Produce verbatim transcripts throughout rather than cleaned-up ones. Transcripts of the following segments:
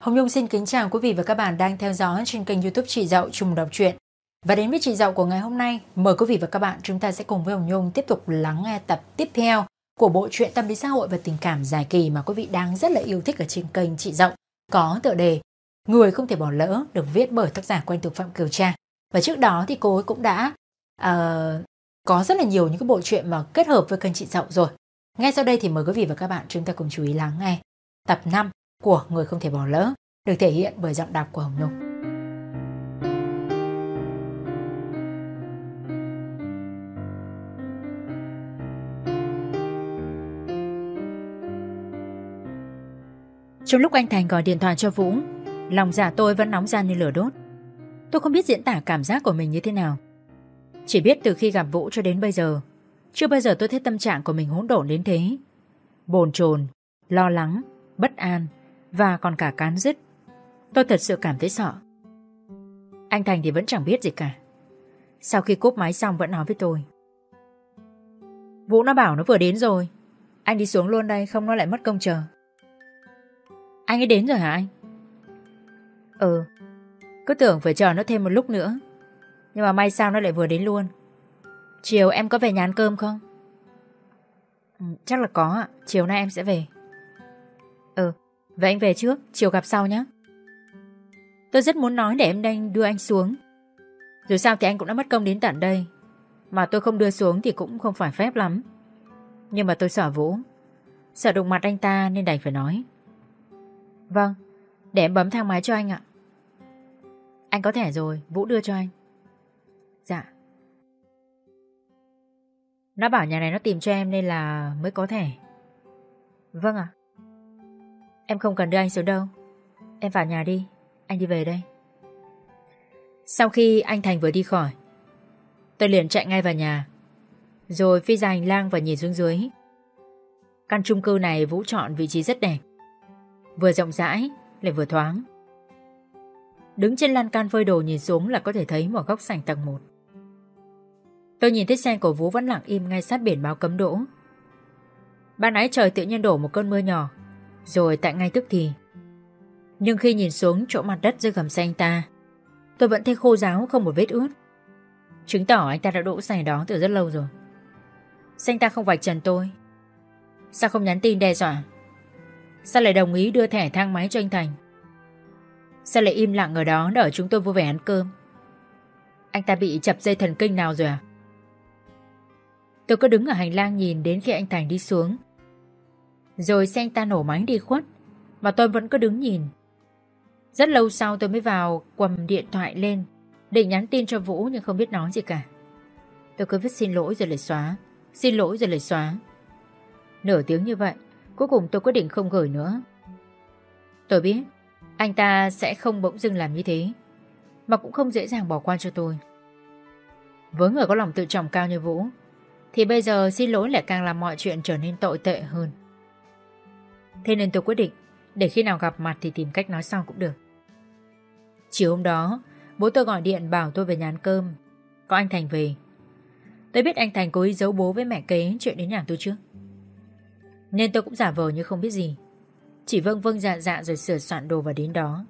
Hồng Nhung xin kính chào quý vị và các bạn đang theo dõi trên kênh YouTube Chị Dậu Chung Đọc Truyện. Và đến với Chị Dậu của ngày hôm nay, mời quý vị và các bạn chúng ta sẽ cùng với Hồng Nhung tiếp tục lắng nghe tập tiếp theo của bộ truyện tâm lý xã hội và tình cảm dài kỳ mà quý vị đang rất là yêu thích ở trên kênh Chị Dậu, có tựa đề Người Không Thể Bỏ Lỡ, được viết bởi tác giả quen thuộc Phạm Kiều Trang. Và trước đó thì cô ấy cũng đã uh, có rất là nhiều những cái bộ truyện mà kết hợp với kênh Chị Dậu rồi. Ngay sau đây thì mời quý vị và các bạn chúng ta cùng chú ý lắng nghe tập năm của Người Không Thể Bỏ Lỡ, được thể hiện bởi giọng đọc của Hồng Nhung. Trong lúc anh Thành gọi điện thoại cho Vũ, lòng dạ tôi vẫn nóng gian như lửa đốt. Tôi không biết diễn tả cảm giác của mình như thế nào. Chỉ biết từ khi gặp Vũ cho đến bây giờ, chưa bao giờ tôi thấy tâm trạng của mình hỗn độn đến thế. Bồn chồn, lo lắng, bất an và còn cả cán rứt. Tôi thật sự cảm thấy sợ. Anh Thành thì vẫn chẳng biết gì cả. Sau khi cúp máy xong vẫn nói với tôi: Vũ nó bảo nó vừa đến rồi, anh đi xuống luôn đây, không nó lại mất công chờ. Anh ấy đến rồi hả anh? Ừ, cứ tưởng phải chờ nó thêm một lúc nữa, nhưng mà may sao nó lại vừa đến luôn. Chiều em có về nhà ăn cơm không? Ừ, chắc là có ạ, chiều nay em sẽ về. Ừ, vậy anh về trước, chiều gặp sau nhé. Tôi rất muốn nói để em đang đưa anh xuống. Dù sao thì anh cũng đã mất công đến tận đây, mà tôi không đưa xuống thì cũng không phải phép lắm. Nhưng mà tôi sợ Vũ, sợ đụng mặt anh ta nên đành phải nói. Vâng, để em bấm thang máy cho anh ạ. Anh có thẻ rồi, Vũ đưa cho anh. Dạ. Nó bảo nhà này nó tìm cho em nên là mới có thẻ. Vâng ạ. Em không cần đưa anh xuống đâu, em vào nhà đi, anh đi về đây. Sau khi anh Thành vừa đi khỏi, tôi liền chạy ngay vào nhà, rồi phi ra hành lang và nhìn xuống dưới. Căn chung cư này Vũ chọn vị trí rất đẹp, vừa rộng rãi lại vừa thoáng. Đứng trên lan can phơi đồ nhìn xuống là có thể thấy một góc sảnh tầng một. Tôi nhìn thấy xe của Vũ vẫn lặng im ngay sát biển báo cấm đỗ. Ban nãy trời tự nhiên đổ một cơn mưa nhỏ, rồi tại ngay tức thì. Nhưng khi nhìn xuống chỗ mặt đất dưới gầm xe anh ta, tôi vẫn thấy khô ráo không một vết ướt, chứng tỏ anh ta đã đỗ xe đó từ rất lâu rồi. Sao anh ta không vạch trần tôi? Sao không nhắn tin đe dọa? Sao lại đồng ý đưa thẻ thang máy cho anh Thành? Sao lại im lặng ở đó đợi chúng tôi vui vẻ ăn cơm? Anh ta bị chập dây thần kinh nào rồi à? Tôi cứ đứng ở hành lang nhìn đến khi anh Thành đi xuống, rồi xe anh ta nổ máy đi khuất, mà tôi vẫn cứ đứng nhìn. Rất lâu sau tôi mới vào quầm điện thoại lên, định nhắn tin cho Vũ nhưng không biết nói gì cả. Tôi cứ viết xin lỗi rồi lại xóa, xin lỗi rồi lại xóa. Nửa tiếng như vậy, cuối cùng tôi quyết định không gửi nữa. Tôi biết anh ta sẽ không bỗng dưng làm như thế, mà cũng không dễ dàng bỏ qua cho tôi. Với người có lòng tự trọng cao như Vũ, thì bây giờ xin lỗi lại càng làm mọi chuyện trở nên tồi tệ hơn. Thế nên tôi quyết định để khi nào gặp mặt thì tìm cách nói sau cũng được. Chiều hôm đó, bố tôi gọi điện bảo tôi về nhà ăn cơm. Có anh Thành về. Tôi biết anh Thành cố ý giấu bố với mẹ kế chuyện đến nhà tôi trước, nên tôi cũng giả vờ như không biết gì, chỉ vâng vâng dạ dạ rồi sửa soạn đồ và đến đó.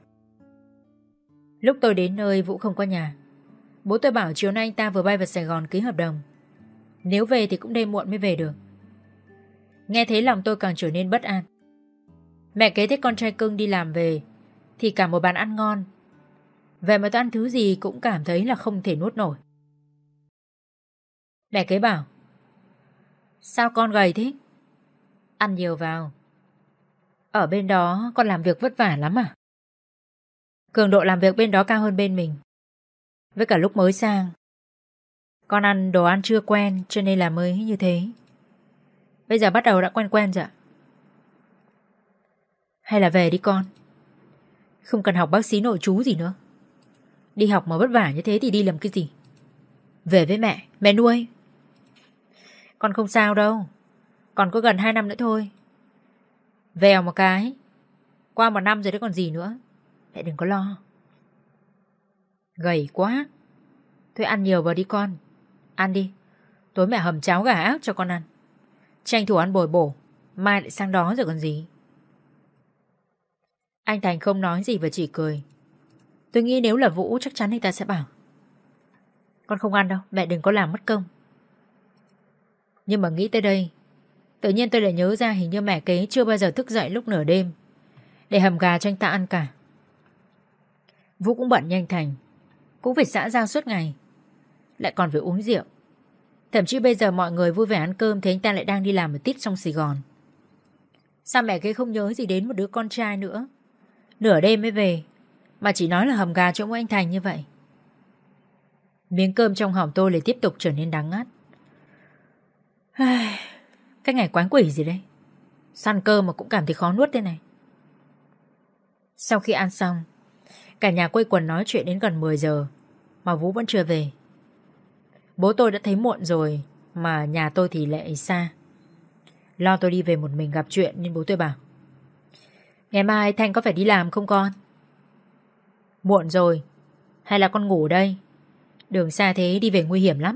Lúc tôi đến nơi Vũ không có nhà. Bố tôi bảo chiều nay anh ta vừa bay vào Sài Gòn ký hợp đồng, nếu về thì cũng đêm muộn mới về được. Nghe thế lòng tôi càng trở nên bất an. Mẹ kế thấy con trai cưng đi làm về thì cả một bàn ăn ngon, vậy mà tôi ăn thứ gì cũng cảm thấy là không thể nuốt nổi. Mẹ kế bảo: Sao con gầy thế? Ăn nhiều vào. Ở bên đó con làm việc vất vả lắm à? Cường độ làm việc bên đó cao hơn bên mình. Với cả lúc mới sang, con ăn đồ ăn chưa quen cho nên là mới như thế. Bây giờ bắt đầu đã quen quen rồi ạ. Hay là về đi con, không cần học bác sĩ nội trú gì nữa. Đi học mà vất vả như thế thì đi làm cái gì? Về với mẹ, mẹ nuôi. Con không sao đâu, còn có gần hai năm nữa thôi. Vèo một cái, qua một năm rồi đấy còn gì nữa. Mẹ đừng có lo. Gầy quá. Thôi ăn nhiều vào đi con. Ăn đi, tối mẹ hầm cháo gà ác cho con ăn. Tranh thủ ăn bồi bổ, mai lại sang đó rồi còn gì. Anh Thành không nói gì và chỉ cười. Tôi nghĩ nếu là Vũ chắc chắn anh ta sẽ bảo: con không ăn đâu, mẹ đừng có làm mất công. Nhưng mà nghĩ tới đây, tự nhiên tôi lại nhớ ra hình như mẹ kế chưa bao giờ thức dậy lúc nửa đêm để hầm gà cho anh ta ăn cả. Vũ cũng bận như anh Thành, cũng phải xã giao suốt ngày, lại còn phải uống rượu. Thậm chí bây giờ mọi người vui vẻ ăn cơm thì anh ta lại đang đi làm ở tít trong Sài Gòn. Sao mẹ kế không nhớ gì đến một đứa con trai nữa, nửa đêm mới về, mà chỉ nói là hầm gà cho mỗi anh Thành như vậy? Miếng cơm trong họng tôi lại tiếp tục trở nên đắng ngắt. Cái ngày quái quỷ gì đấy, săn cơm mà cũng cảm thấy khó nuốt thế này. Sau khi ăn xong, cả nhà quây quần nói chuyện đến gần mười giờ mà Vũ vẫn chưa về. Bố tôi đã thấy muộn rồi, mà nhà tôi thì lại xa. Lo tôi đi về một mình gặp chuyện nên bố tôi bảo: ngày mai Thanh có phải đi làm không con? Muộn rồi, hay là con ngủ đây? Đường xa thế đi về nguy hiểm lắm.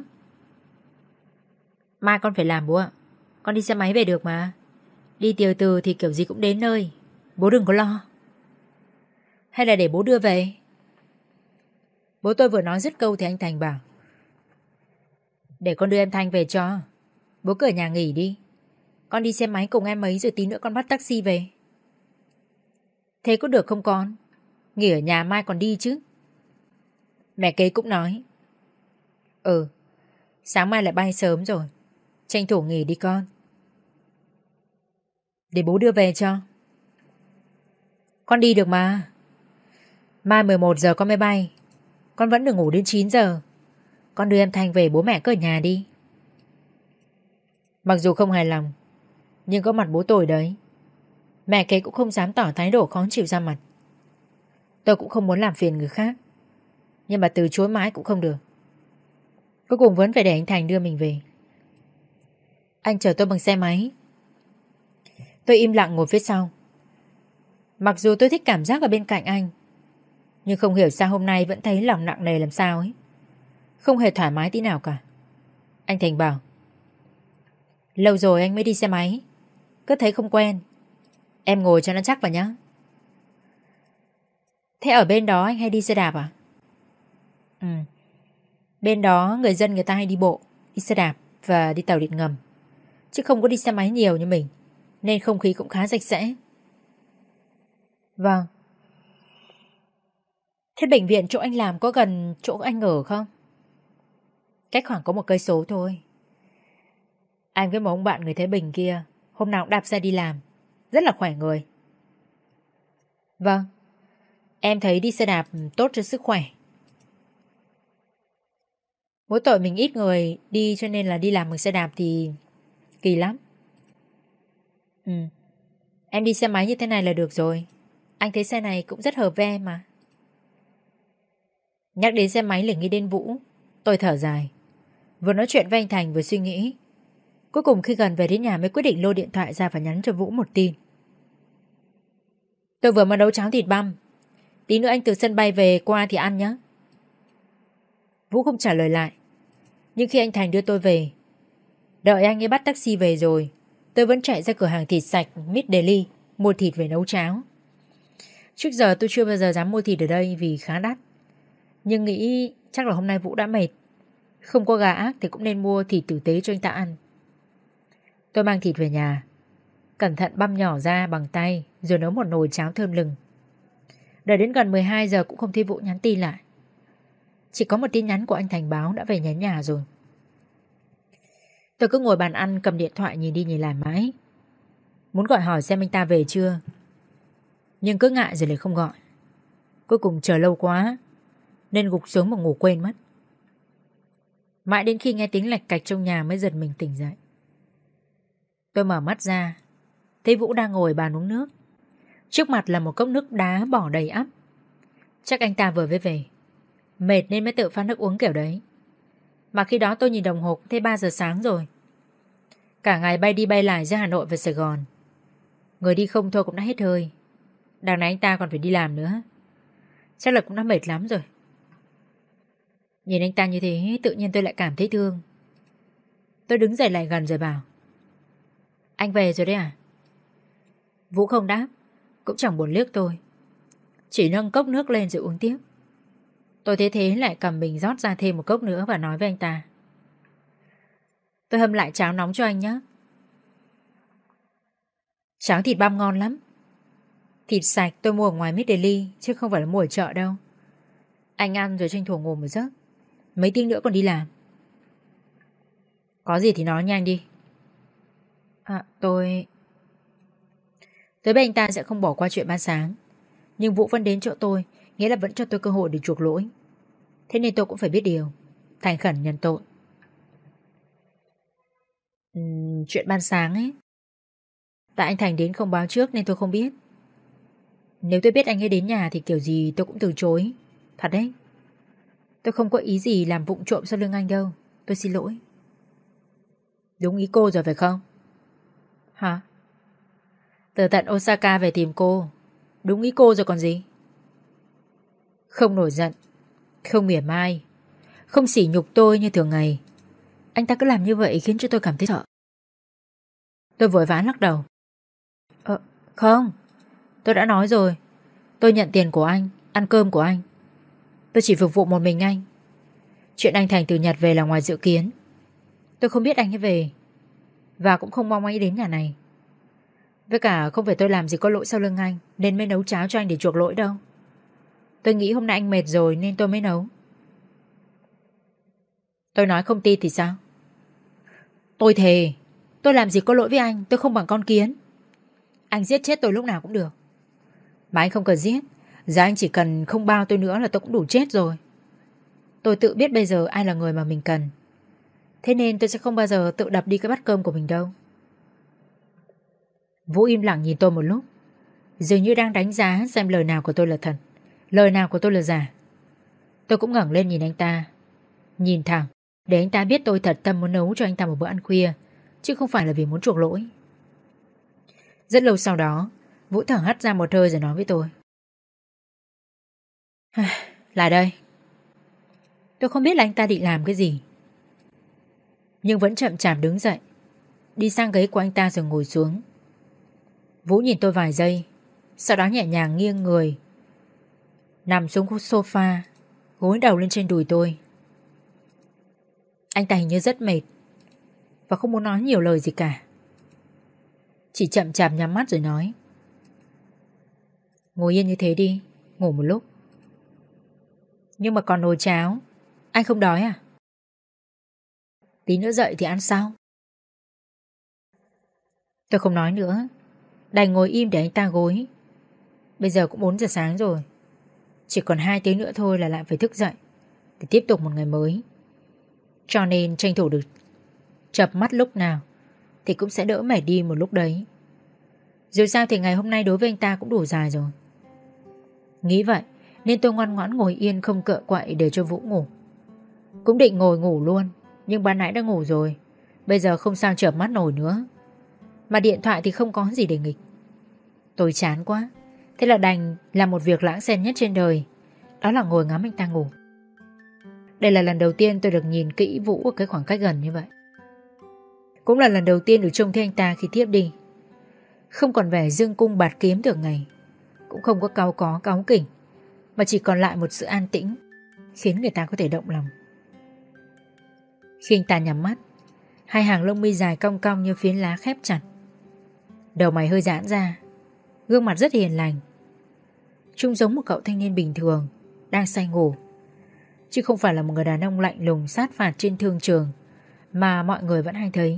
Mai con phải làm bố ạ. Con đi xe máy về được mà. Đi từ từ thì kiểu gì cũng đến nơi. Bố đừng có lo. Hay là để bố đưa về? Bố tôi vừa nói dứt câu thì anh Thành bảo: để con đưa em Thanh về cho. Bố cứ ở nhà nghỉ đi. Con đi xe máy cùng em ấy rồi tí nữa con bắt taxi về. Thế có được không con? Nghỉ ở nhà mai còn đi chứ. Mẹ kế cũng nói: Ừ, sáng mai lại bay sớm rồi, tranh thủ nghỉ đi con. Để bố đưa về cho. Con đi được mà. Mai mười một giờ con mới bay. Con vẫn được ngủ đến chín giờ. Con đưa em Thanh về, bố mẹ cứ ở nhà đi. Mặc dù không hài lòng, nhưng có mặt bố tôi đấy, mẹ kế cũng không dám tỏ thái độ khó chịu ra mặt. Tôi cũng không muốn làm phiền người khác, nhưng mà từ chối mãi cũng không được. Cuối cùng vẫn phải để anh Thành đưa mình về. Anh chở tôi bằng xe máy. Tôi im lặng ngồi phía sau. Mặc dù tôi thích cảm giác ở bên cạnh anh, nhưng không hiểu sao hôm nay vẫn thấy lòng nặng nề làm sao ấy. Không hề thoải mái tí nào cả. Anh Thành bảo: lâu rồi anh mới đi xe máy, cứ thấy không quen. Em ngồi cho nó chắc vào nhá. Thế ở bên đó anh hay đi xe đạp à? Ừ. Bên đó người dân người ta hay đi bộ, đi xe đạp và đi tàu điện ngầm, chứ không có đi xe máy nhiều như mình, nên không khí cũng khá sạch sẽ. Vâng. Thế bệnh viện chỗ anh làm có gần chỗ anh ở không? Cách khoảng có một cây số thôi. Anh với một ông bạn người Thái Bình kia hôm nào cũng đạp xe đi làm, rất là khỏe người. Vâng, em thấy đi xe đạp tốt cho sức khỏe. Mỗi tội mình ít người đi cho nên là đi làm bằng xe đạp thì kỳ lắm. Ừ, em đi xe máy như thế này là được rồi. Anh thấy xe này cũng rất hợp với em mà. Nhắc đến xe máy liền nghĩ đến Vũ. Tôi thở dài. Vừa nói chuyện với anh Thành vừa suy nghĩ. Cuối cùng khi gần về đến nhà mới quyết định lôi điện thoại ra và nhắn cho Vũ một tin. Tôi vừa mới nấu cháo thịt băm, tí nữa anh từ sân bay về qua thì ăn nhé. Vũ không trả lời lại. Nhưng khi anh Thành đưa tôi về, đợi anh ấy bắt taxi về rồi, tôi vẫn chạy ra cửa hàng thịt sạch Mid Daily mua thịt về nấu cháo. Trước giờ tôi chưa bao giờ dám mua thịt ở đây vì khá đắt, nhưng nghĩ chắc là hôm nay Vũ đã mệt, không có gà ác thì cũng nên mua thịt tử tế cho anh ta ăn. Tôi mang thịt về nhà, cẩn thận băm nhỏ ra bằng tay rồi nấu một nồi cháo thơm lừng. Đợi đến gần mười hai giờ cũng không thấy Vũ nhắn tin lại. Chỉ có một tin nhắn của anh Thành báo đã về nhắn nhà rồi. Tôi cứ ngồi bàn ăn cầm điện thoại nhìn đi nhìn lại mãi, muốn gọi hỏi xem anh ta về chưa, nhưng cứ ngại rồi lại không gọi. Cuối cùng chờ lâu quá nên gục xuống mà ngủ quên mất. Mãi đến khi nghe tiếng lạch cạch trong nhà mới giật mình tỉnh dậy. Tôi mở mắt ra, thấy Vũ đang ngồi bàn uống nước. Trước mặt là một cốc nước đá bỏ đầy ắp. Chắc anh ta vừa mới về, mệt nên mới tự pha nước uống kiểu đấy. Mà khi đó tôi nhìn đồng hồ thấy ba giờ sáng rồi. Cả ngày bay đi bay lại giữa Hà Nội và Sài Gòn, người đi không thôi cũng đã hết hơi. Đằng này anh ta còn phải đi làm nữa, chắc là cũng đã mệt lắm rồi. Nhìn anh ta như thế tự nhiên tôi lại cảm thấy thương. Tôi đứng dậy lại gần rồi bảo: anh về rồi đấy à? Vũ không đáp, cũng chẳng buồn liếc tôi, chỉ nâng cốc nước lên rồi uống tiếp. Tôi thấy thế lại cầm bình rót ra thêm một cốc nữa và nói với anh ta: Tôi hâm lại cháo nóng cho anh nhé. Cháo thịt băm ngon lắm. Thịt sạch tôi mua ở ngoài Mid Daily chứ không phải là mua ở chợ đâu. Anh ăn rồi tranh thủ ngủ một giấc, mấy tiếng nữa còn đi làm. Có gì thì nói nhanh đi. À tôi... Tới bên anh ta sẽ không bỏ qua chuyện ban sáng, nhưng Vũ vẫn đến chỗ tôi, nghĩa là vẫn cho tôi cơ hội để chuộc lỗi. Thế nên tôi cũng phải biết điều, thành khẩn nhận tội. uhm, Chuyện ban sáng ấy, tại anh Thành đến không báo trước nên tôi không biết. Nếu tôi biết anh ấy đến nhà thì kiểu gì tôi cũng từ chối. Thật đấy. Tôi không có ý gì làm vụng trộm sau lưng anh đâu. Tôi xin lỗi. Đúng ý cô rồi phải không? Hả? Từ tận Osaka về tìm cô. Đúng ý cô rồi còn gì. Không nổi giận, không mỉa mai, không sỉ nhục tôi như thường ngày. Anh ta cứ làm như vậy khiến cho tôi cảm thấy sợ. Tôi vội vã lắc đầu. Ờ, không. Tôi đã nói rồi. Tôi nhận tiền của anh, ăn cơm của anh. Tôi chỉ phục vụ một mình anh. Chuyện anh Thành từ Nhật về là ngoài dự kiến. Tôi không biết anh ấy về, và cũng không mong anh ấy đến nhà này. Với cả không phải tôi làm gì có lỗi sau lưng anh nên mới nấu cháo cho anh để chuộc lỗi đâu. Tôi nghĩ hôm nay anh mệt rồi nên tôi mới nấu. Tôi nói không tin thì sao? Tôi thề, tôi làm gì có lỗi với anh. Tôi không bằng con kiến. Anh giết chết tôi lúc nào cũng được. Mà anh không cần giết. Giờ anh chỉ cần không bao tôi nữa là tôi cũng đủ chết rồi. Tôi tự biết bây giờ ai là người mà mình cần. Thế nên tôi sẽ không bao giờ tự đập đi cái bát cơm của mình đâu. Vũ im lặng nhìn tôi một lúc, dường như đang đánh giá xem lời nào của tôi là thật, lời nào của tôi là giả. Tôi cũng ngẩng lên nhìn anh ta, nhìn thẳng, để anh ta biết tôi thật tâm muốn nấu cho anh ta một bữa ăn khuya, chứ không phải là vì muốn chuộc lỗi. Rất lâu sau đó, Vũ thở hắt ra một hơi rồi nói với tôi: Lại đây. Tôi không biết là anh ta định làm cái gì, nhưng vẫn chậm chạp đứng dậy, đi sang ghế của anh ta rồi ngồi xuống. Vũ nhìn tôi vài giây, sau đó nhẹ nhàng nghiêng người, nằm xuống sofa, gối đầu lên trên đùi tôi. Anh ta hình như rất mệt và không muốn nói nhiều lời gì cả, chỉ chậm chạp nhắm mắt rồi nói: Ngồi yên như thế đi, ngủ một lúc. Nhưng mà còn nồi cháo, anh không đói à? Tí nữa dậy thì ăn sau. Tôi không nói nữa, đành ngồi im để anh ta gối. Bây giờ cũng bốn giờ sáng rồi, chỉ còn hai tiếng nữa thôi là lại phải thức dậy để tiếp tục một ngày mới. Cho nên tranh thủ được chợp mắt lúc nào thì cũng sẽ đỡ mệt đi một lúc đấy. Dù sao thì ngày hôm nay đối với anh ta cũng đủ dài rồi. Nghĩ vậy nên tôi ngoan ngoãn ngồi yên không cựa quậy để cho Vũ ngủ. Cũng định ngồi ngủ luôn, nhưng ban nãy đã ngủ rồi, bây giờ không sao chợp mắt nổi nữa. Mà điện thoại thì không có gì để nghịch. Tôi chán quá, thế là đành làm một việc lãng xẹt nhất trên đời, đó là ngồi ngắm anh ta ngủ. Đây là lần đầu tiên tôi được nhìn kỹ Vũ ở cái khoảng cách gần như vậy. Cũng là lần đầu tiên được trông thấy anh ta khi tiếp đi. Không còn vẻ dương cung bạt kiếm thường ngày, cũng không có cáu có cáu kỉnh, mà chỉ còn lại một sự an tĩnh khiến người ta có thể động lòng. Khi anh ta nhắm mắt, hai hàng lông mi dài cong cong như phiến lá khép chặt, đầu mày hơi giãn ra, gương mặt rất hiền lành, trông giống một cậu thanh niên bình thường đang say ngủ, chứ không phải là một người đàn ông lạnh lùng sát phạt trên thương trường mà mọi người vẫn hay thấy.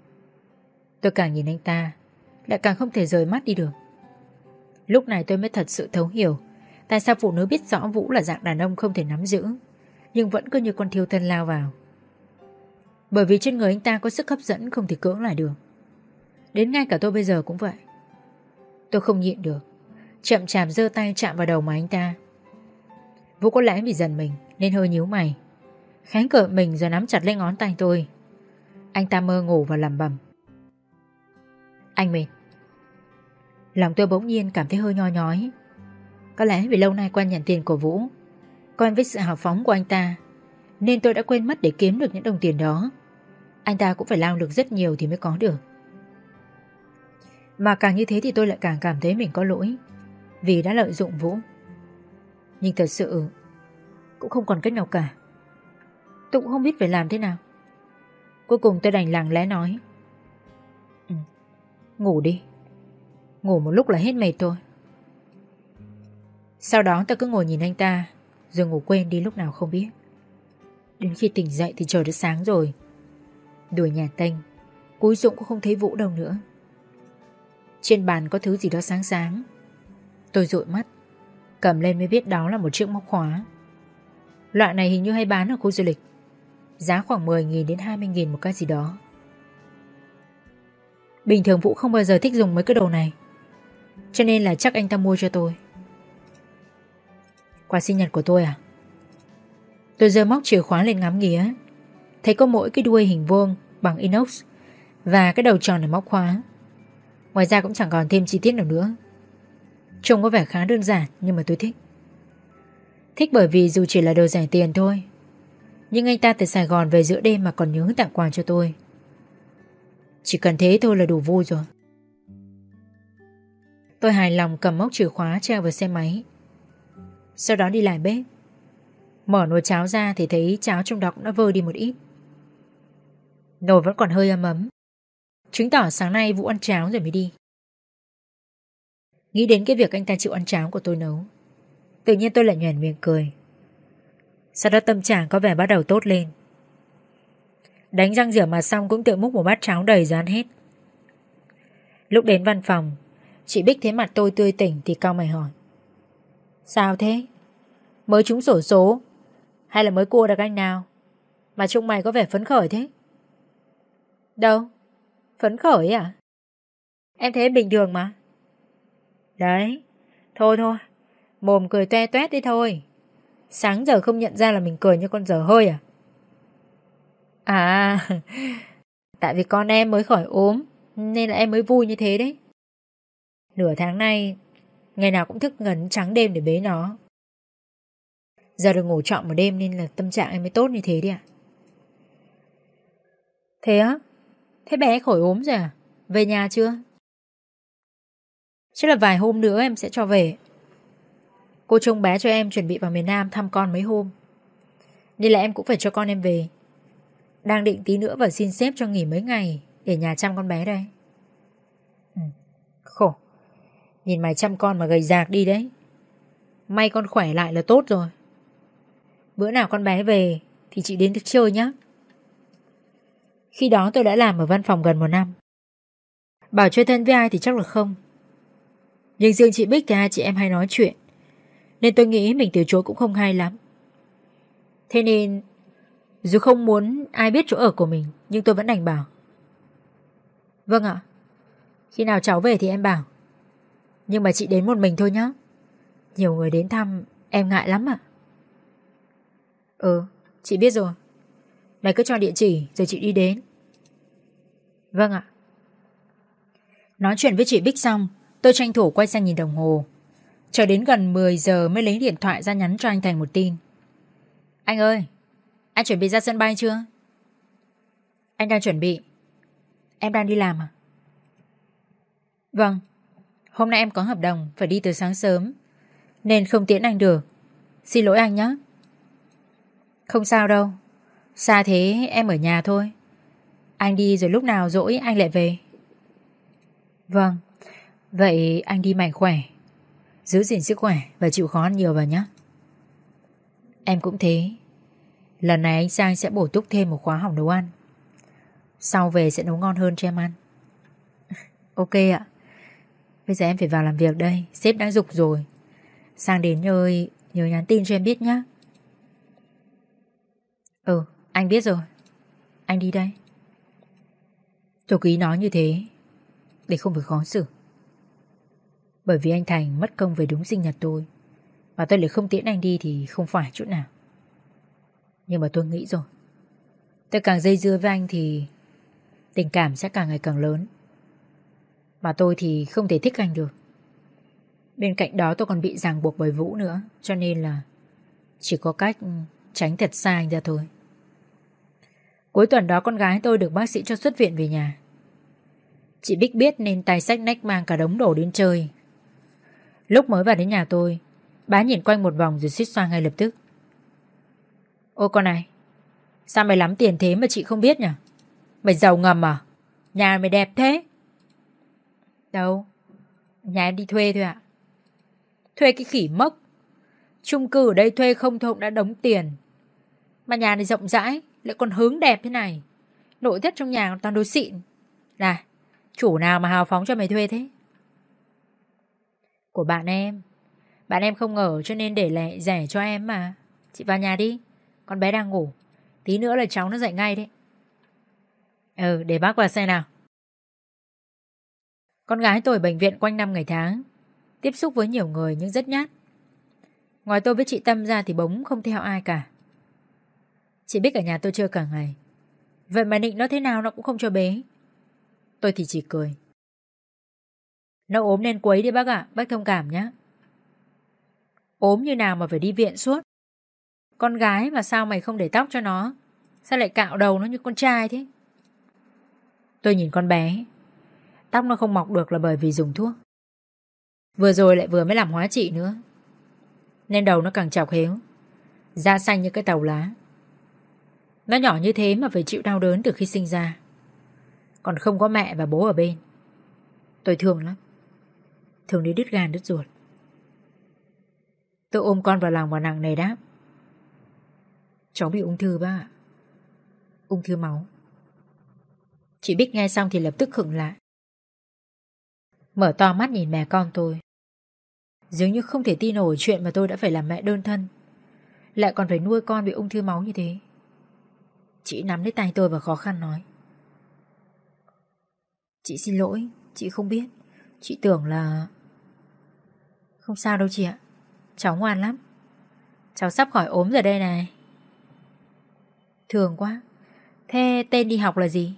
Tôi càng nhìn anh ta lại càng không thể rời mắt đi được. Lúc này tôi mới thật sự thấu hiểu tại sao phụ nữ biết rõ Vũ là dạng đàn ông không thể nắm giữ, nhưng vẫn cứ như con thiêu thân lao vào. Bởi vì trên người anh ta có sức hấp dẫn không thể cưỡng lại được. Đến ngay cả tôi bây giờ cũng vậy. Tôi không nhịn được, chậm chạp giơ tay chạm vào đầu mà anh ta. Vũ có lẽ vì giận mình nên hơi nhíu mày, kháng cự mình rồi nắm chặt lấy ngón tay tôi. Anh ta mơ ngủ và lẩm bẩm: Anh mệt. Lòng tôi bỗng nhiên cảm thấy hơi nho nhói. Có lẽ vì lâu nay quen nhận tiền của Vũ, quen với sự hào phóng của anh ta, nên tôi đã quên mất để kiếm được những đồng tiền đó, anh ta cũng phải lao lực rất nhiều thì mới có được. Mà càng như thế thì tôi lại càng cảm thấy mình có lỗi, vì đã lợi dụng Vũ. Nhưng thật sự cũng không còn cách nào cả. Tôi cũng không biết phải làm thế nào. Cuối cùng tôi đành lặng lẽ nói: ừ, ngủ đi. Ngủ một lúc là hết mệt thôi. Sau đó tôi cứ ngồi nhìn anh ta, rồi ngủ quên đi lúc nào không biết. Đến khi tỉnh dậy thì trời đã sáng rồi. Đuổi nhà tênh, cúi rụng cũng không thấy Vũ đâu nữa. Trên bàn có thứ gì đó sáng sáng. Tôi dụi mắt, cầm lên mới biết đó là một chiếc móc khóa. Loại này hình như hay bán ở khu du lịch, giá khoảng mười nghìn đến hai mươi nghìn một cái gì đó. Bình thường Vũ không bao giờ thích dùng mấy cái đồ này, cho nên là chắc anh ta mua cho tôi. Quà sinh nhật của tôi à? Tôi giơ móc chìa khóa lên ngắm nghía, thấy có mỗi cái đuôi hình vuông bằng inox và cái đầu tròn để móc khóa. Ngoài ra cũng chẳng còn thêm chi tiết nào nữa. Trông có vẻ khá đơn giản nhưng mà tôi thích. Thích bởi vì dù chỉ là đồ rẻ tiền thôi, nhưng anh ta từ Sài Gòn về giữa đêm mà còn nhớ tặng quà cho tôi. Chỉ cần thế thôi là đủ vui rồi. Tôi hài lòng cầm móc chìa khóa treo vào xe máy. Sau đó đi lại bếp, mở nồi cháo ra thì thấy cháo trong đó cũng đã vơi đi một ít. Nồi vẫn còn hơi ấm ấm, chứng tỏ sáng nay Vũ ăn cháo rồi mới đi. Nghĩ đến cái việc anh ta chịu ăn cháo của tôi nấu, tự nhiên tôi lại nhoẻn miệng cười. Sau đó tâm trạng có vẻ bắt đầu tốt lên. Đánh răng rửa mặt xong cũng tự múc một bát cháo đầy rồi ăn hết. Lúc đến văn phòng, chị Bích thấy mặt tôi tươi tỉnh thì cau mày hỏi: sao thế? Mới trúng xổ số hay là mới cua được anh nào mà trông mày có vẻ phấn khởi thế? Đâu? Phấn khởi à? Em thấy bình thường mà. Đấy, thôi thôi, mồm cười toe toét đi thôi. Sáng giờ không nhận ra là mình cười như con dở hơi à? À, tại vì con em mới khỏi ốm nên là em mới vui như thế đấy. Nửa tháng nay ngày nào cũng thức ngấn trắng đêm để bế nó. Giờ được ngủ trọn một đêm nên là tâm trạng em mới tốt như thế đi ạ. Thế á? Thế bé khỏi ốm rồi à? Về nhà chưa? Chắc là vài hôm nữa em sẽ cho về. Cô trông bé cho em chuẩn bị vào miền Nam thăm con mấy hôm, nên là em cũng phải cho con em về. Đang định tí nữa vào xin sếp cho nghỉ mấy ngày để nhà chăm con bé đây. Ừ, khổ. Nhìn mày chăm con mà gầy rạc đi đấy. May con khỏe lại là tốt rồi. Bữa nào con bé về thì chị đến thức chơi nhé. Khi đó tôi đã làm ở văn phòng gần một năm. Bảo chơi thân với ai thì chắc là không, nhưng riêng chị Bích thì hai chị em hay nói chuyện, nên tôi nghĩ mình từ chối cũng không hay lắm. Thế nên dù không muốn ai biết chỗ ở của mình, nhưng tôi vẫn đành bảo: vâng ạ, khi nào cháu về thì em bảo. Nhưng mà chị đến một mình thôi nhé. Nhiều người đến thăm em ngại lắm ạ. Ừ, chị biết rồi. Mày cứ cho địa chỉ rồi chị đi đến. Vâng ạ. Nói chuyện với chị Bích xong, tôi tranh thủ quay sang nhìn đồng hồ. Chờ đến gần mười giờ mới lấy điện thoại ra nhắn cho anh Thành một tin: anh ơi, anh chuẩn bị ra sân bay chưa? Anh đang chuẩn bị. Em đang đi làm à? Vâng, hôm nay em có hợp đồng phải đi từ sáng sớm nên không tiễn anh được. Xin lỗi anh nhé. Không sao đâu, xa thế em ở nhà thôi. Anh đi rồi lúc nào rỗi anh lại về. Vâng, vậy anh đi mạnh khỏe, giữ gìn sức khỏe và chịu khó ăn nhiều vào nhé. Em cũng thế. Lần này anh Sang sẽ bổ túc thêm một khóa học nấu ăn. Sau về sẽ nấu ngon hơn cho em ăn. Ok ạ. Bây giờ em phải vào làm việc đây, sếp đã giục rồi. Sang đến nơi nhớ nhắn tin cho em biết nhé. Ừ, anh biết rồi. Anh đi đây. Tôi cứ ý nói như thế để không phải khó xử. Bởi vì anh Thành mất công về đúng sinh nhật tôi, mà tôi lại không tiễn anh đi thì không phải chút nào. Nhưng mà tôi nghĩ rồi, tôi càng dây dưa với anh thì tình cảm sẽ càng ngày càng lớn. Mà tôi thì không thể thích anh được. Bên cạnh đó tôi còn bị ràng buộc bởi Vũ nữa, cho nên là chỉ có cách tránh thật xa anh ra thôi. Cuối tuần đó con gái tôi được bác sĩ cho xuất viện về nhà. Chị Bích biết nên tay xách nách mang cả đống đồ đến chơi. Lúc mới vào đến nhà tôi, Bá nhìn quanh một vòng rồi suýt xoa ngay lập tức. Ôi con này, sao mày lắm tiền thế mà chị không biết nhỉ? Mày giàu ngầm à? Nhà mày đẹp thế. Đâu, nhà em đi thuê thôi ạ. Thuê cái khỉ mốc. Chung cư ở đây thuê không thôi cũng đã đóng tiền. Mà nhà này rộng rãi, lại còn hướng đẹp thế này. Nội thất trong nhà còn toàn đồ xịn. Này, chủ nào mà hào phóng cho mày thuê thế? Của bạn em. Bạn em không ngờ cho nên để lẻ rẻ cho em mà. Chị vào nhà đi, con bé đang ngủ. Tí nữa là cháu nó dậy ngay đấy. Ừ, để bác vào xe nào. Con gái tôi ở bệnh viện quanh năm ngày tháng, tiếp xúc với nhiều người nhưng rất nhát. Ngoài tôi với chị Tâm ra thì bóng không theo ai cả. Chị biết ở nhà tôi chơi cả ngày, vậy mà định nó thế nào nó cũng không cho bế. Tôi thì chỉ cười. Nó ốm nên quấy đi bác ạ, bác thông cảm nhé. Ốm như nào mà phải đi viện suốt? Con gái mà sao mày không để tóc cho nó? Sao lại cạo đầu nó như con trai thế? Tôi nhìn con bé. Tóc nó không mọc được là bởi vì dùng thuốc. Vừa rồi lại vừa mới làm hóa trị nữa, nên đầu nó càng chọc héo, da xanh như cái tàu lá. Nó nhỏ như thế mà phải chịu đau đớn từ khi sinh ra, còn không có mẹ và bố ở bên. Tôi thương lắm, thương đến đứt gan đứt ruột. Tôi ôm con vào lòng và nặng nề đáp: cháu bị ung thư bác ạ. Ung thư máu. Chị Bích nghe xong thì lập tức khựng lại, mở to mắt nhìn mẹ con tôi, dường như không thể tin nổi chuyện mà tôi đã phải làm mẹ đơn thân, lại còn phải nuôi con bị ung thư máu như thế. Chị nắm lấy tay tôi và khó khăn nói: chị xin lỗi, chị không biết. Chị tưởng là... Không sao đâu chị ạ, cháu ngoan lắm. Cháu sắp khỏi ốm rồi đây này. Thương quá. Thế tên đi học là gì?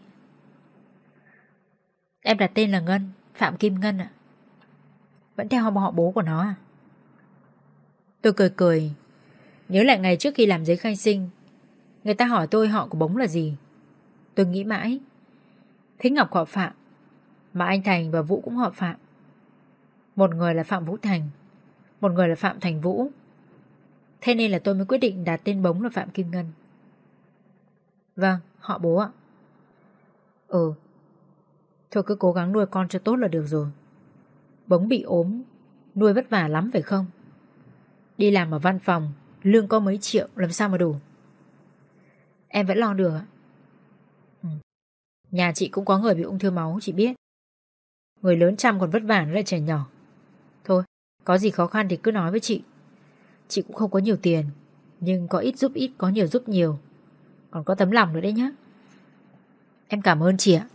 Em đặt tên là Ngân, Phạm Kim Ngân ạ. Vẫn theo họ bố của nó à? Tôi cười cười, nhớ lại ngày trước khi làm giấy khai sinh, người ta hỏi tôi họ của bóng là gì. Tôi nghĩ mãi, Thế Ngọc họ Phạm, mà anh Thành và Vũ cũng họ Phạm. Một người là Phạm Vũ Thành, một người là Phạm Thành Vũ. Thế nên là tôi mới quyết định đặt tên bóng là Phạm Kim Ngân. Vâng, họ bố ạ. Ừ, thôi cứ cố gắng nuôi con cho tốt là được rồi. Bóng bị ốm, nuôi vất vả lắm phải không? Đi làm ở văn phòng, lương có mấy triệu làm sao mà đủ. Em vẫn lo được ạ. Ừ. Nhà chị cũng có người bị ung thư máu, chị biết. Người lớn chăm còn vất vả nữa là trẻ nhỏ. Thôi, có gì khó khăn thì cứ nói với chị. Chị cũng không có nhiều tiền, nhưng có ít giúp ít, có nhiều giúp nhiều. Còn có tấm lòng nữa đấy nhá. Em cảm ơn chị ạ.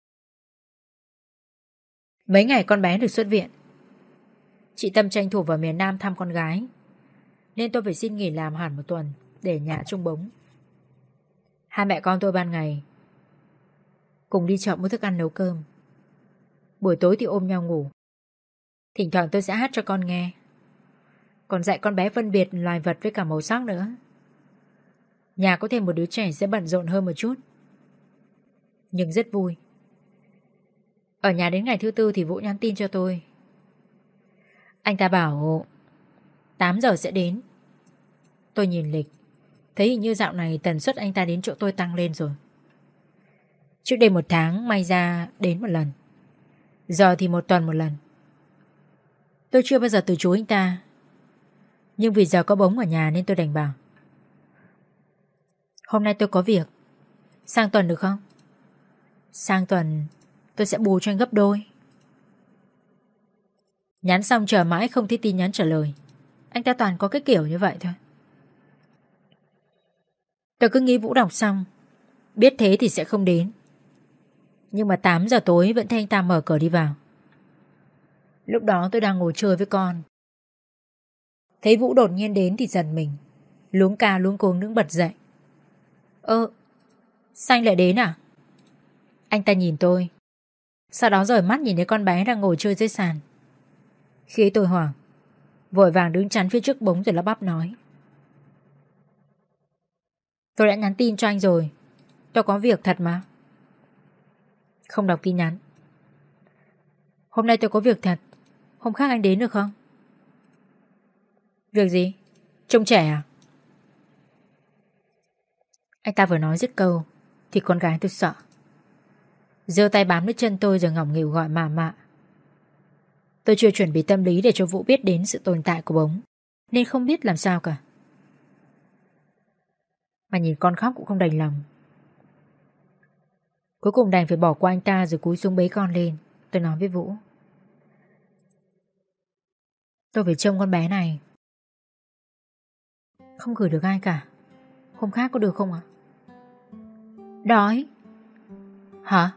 Mấy ngày con bé được xuất viện, chị Tâm tranh thủ vào miền Nam thăm con gái, nên tôi phải xin nghỉ làm hẳn một tuần để nhà trông bóng. Hai mẹ con tôi ban ngày cùng đi chợ mua thức ăn nấu cơm, buổi tối thì ôm nhau ngủ. Thỉnh thoảng tôi sẽ hát cho con nghe, còn dạy con bé phân biệt loài vật với cả màu sắc nữa. Nhà có thêm một đứa trẻ sẽ bận rộn hơn một chút, nhưng rất vui. Ở nhà đến ngày thứ tư thì Vũ nhắn tin cho tôi. Anh ta bảo tám giờ sẽ đến. Tôi nhìn lịch, thấy hình như dạo này tần suất anh ta đến chỗ tôi tăng lên rồi. Trước đây một tháng may ra đến một lần, giờ thì một tuần một lần. Tôi chưa bao giờ từ chối anh ta, nhưng vì giờ có bóng ở nhà nên tôi đành bảo: hôm nay tôi có việc, sang tuần được không? Sang tuần tôi sẽ bù cho anh gấp đôi. Nhắn xong chờ mãi không thấy tin nhắn trả lời. Anh ta toàn có cái kiểu như vậy thôi. Tôi cứ nghĩ Vũ đọc xong, biết thế thì sẽ không đến. Nhưng mà tám giờ tối vẫn thấy anh ta mở cửa đi vào. Lúc đó tôi đang ngồi chơi với con, thấy Vũ đột nhiên đến thì giật mình, luống ca luống cuống đứng bật dậy. Ơ, sao anh lại đến à? Anh ta nhìn tôi, sau đó rời mắt nhìn thấy con bé đang ngồi chơi dưới sàn. Khi tôi hoảng, vội vàng đứng chắn phía trước bóng rồi lắp bắp nói: tôi đã nhắn tin cho anh rồi, tôi có việc thật mà. Không đọc tin nhắn. Hôm nay tôi có việc thật, hôm khác anh đến được không? Việc gì? Trông trẻ à? Anh ta vừa nói dứt câu thì con gái tôi sợ, giơ tay bám lấy chân tôi rồi ngỏng nghỉu gọi mà mạ. Tôi chưa chuẩn bị tâm lý để cho Vũ biết đến sự tồn tại của bóng, nên không biết làm sao cả. Mà nhìn con khóc cũng không đành lòng. Cuối cùng đành phải bỏ qua anh ta rồi cúi xuống bế con lên. Tôi nói với Vũ, tôi phải trông con bé này, không gửi được ai cả. Hôm khác có được không ạ? Đói. Hả?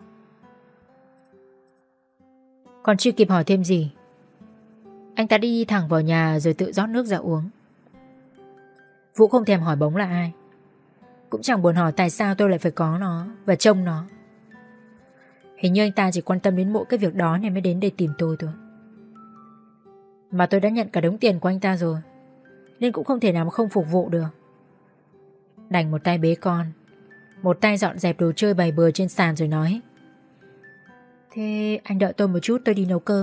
Còn chưa kịp hỏi thêm gì, anh ta đi thẳng vào nhà rồi tự rót nước ra uống. Vũ không thèm hỏi bóng là ai, cũng chẳng buồn hỏi tại sao tôi lại phải có nó và trông nó. Hình như anh ta chỉ quan tâm đến mỗi cái việc đó nên mới đến đây tìm tôi thôi. Mà tôi đã nhận cả đống tiền của anh ta rồi, nên cũng không thể nào mà không phục vụ được. Đành một tay bế con, một tay dọn dẹp đồ chơi bày bừa trên sàn rồi nói, thế anh đợi tôi một chút, tôi đi nấu cơm.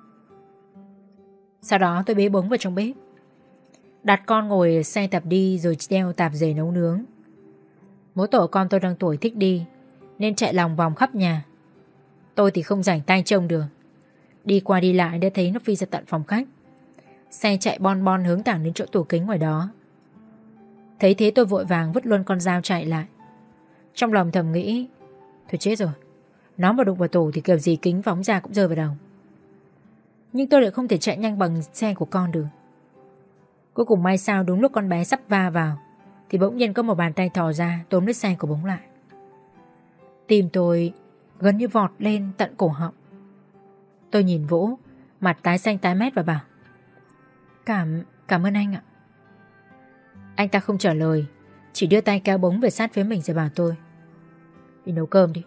Sau đó tôi bế bóng vào trong bếp, đặt con ngồi xe tập đi rồi đeo tạp dề nấu nướng. Mỗi tổ con tôi đang tuổi thích đi nên chạy lòng vòng khắp nhà. Tôi thì không rảnh tay trông được, đi qua đi lại đã thấy nó phi ra tận phòng khách. Xe chạy bon bon hướng thẳng đến chỗ tủ kính ngoài đó. Thấy thế tôi vội vàng vứt luôn con dao chạy lại. Trong lòng thầm nghĩ, thôi chết rồi, nó mà đụng vào tủ thì kiểu gì kính phóng ra cũng rơi vào đầu. Nhưng tôi lại không thể chạy nhanh bằng xe của con được. Cuối cùng may sao đúng lúc con bé sắp va vào thì bỗng nhiên có một bàn tay thò ra tóm lấy xe của bóng lại. Tim tôi gần như vọt lên tận cổ họng. Tôi nhìn Vũ, mặt tái xanh tái mét và bảo, Cảm, cảm ơn anh ạ. Anh ta không trả lời, chỉ đưa tay kéo bóng về sát phía mình rồi bảo tôi, đi nấu cơm đi.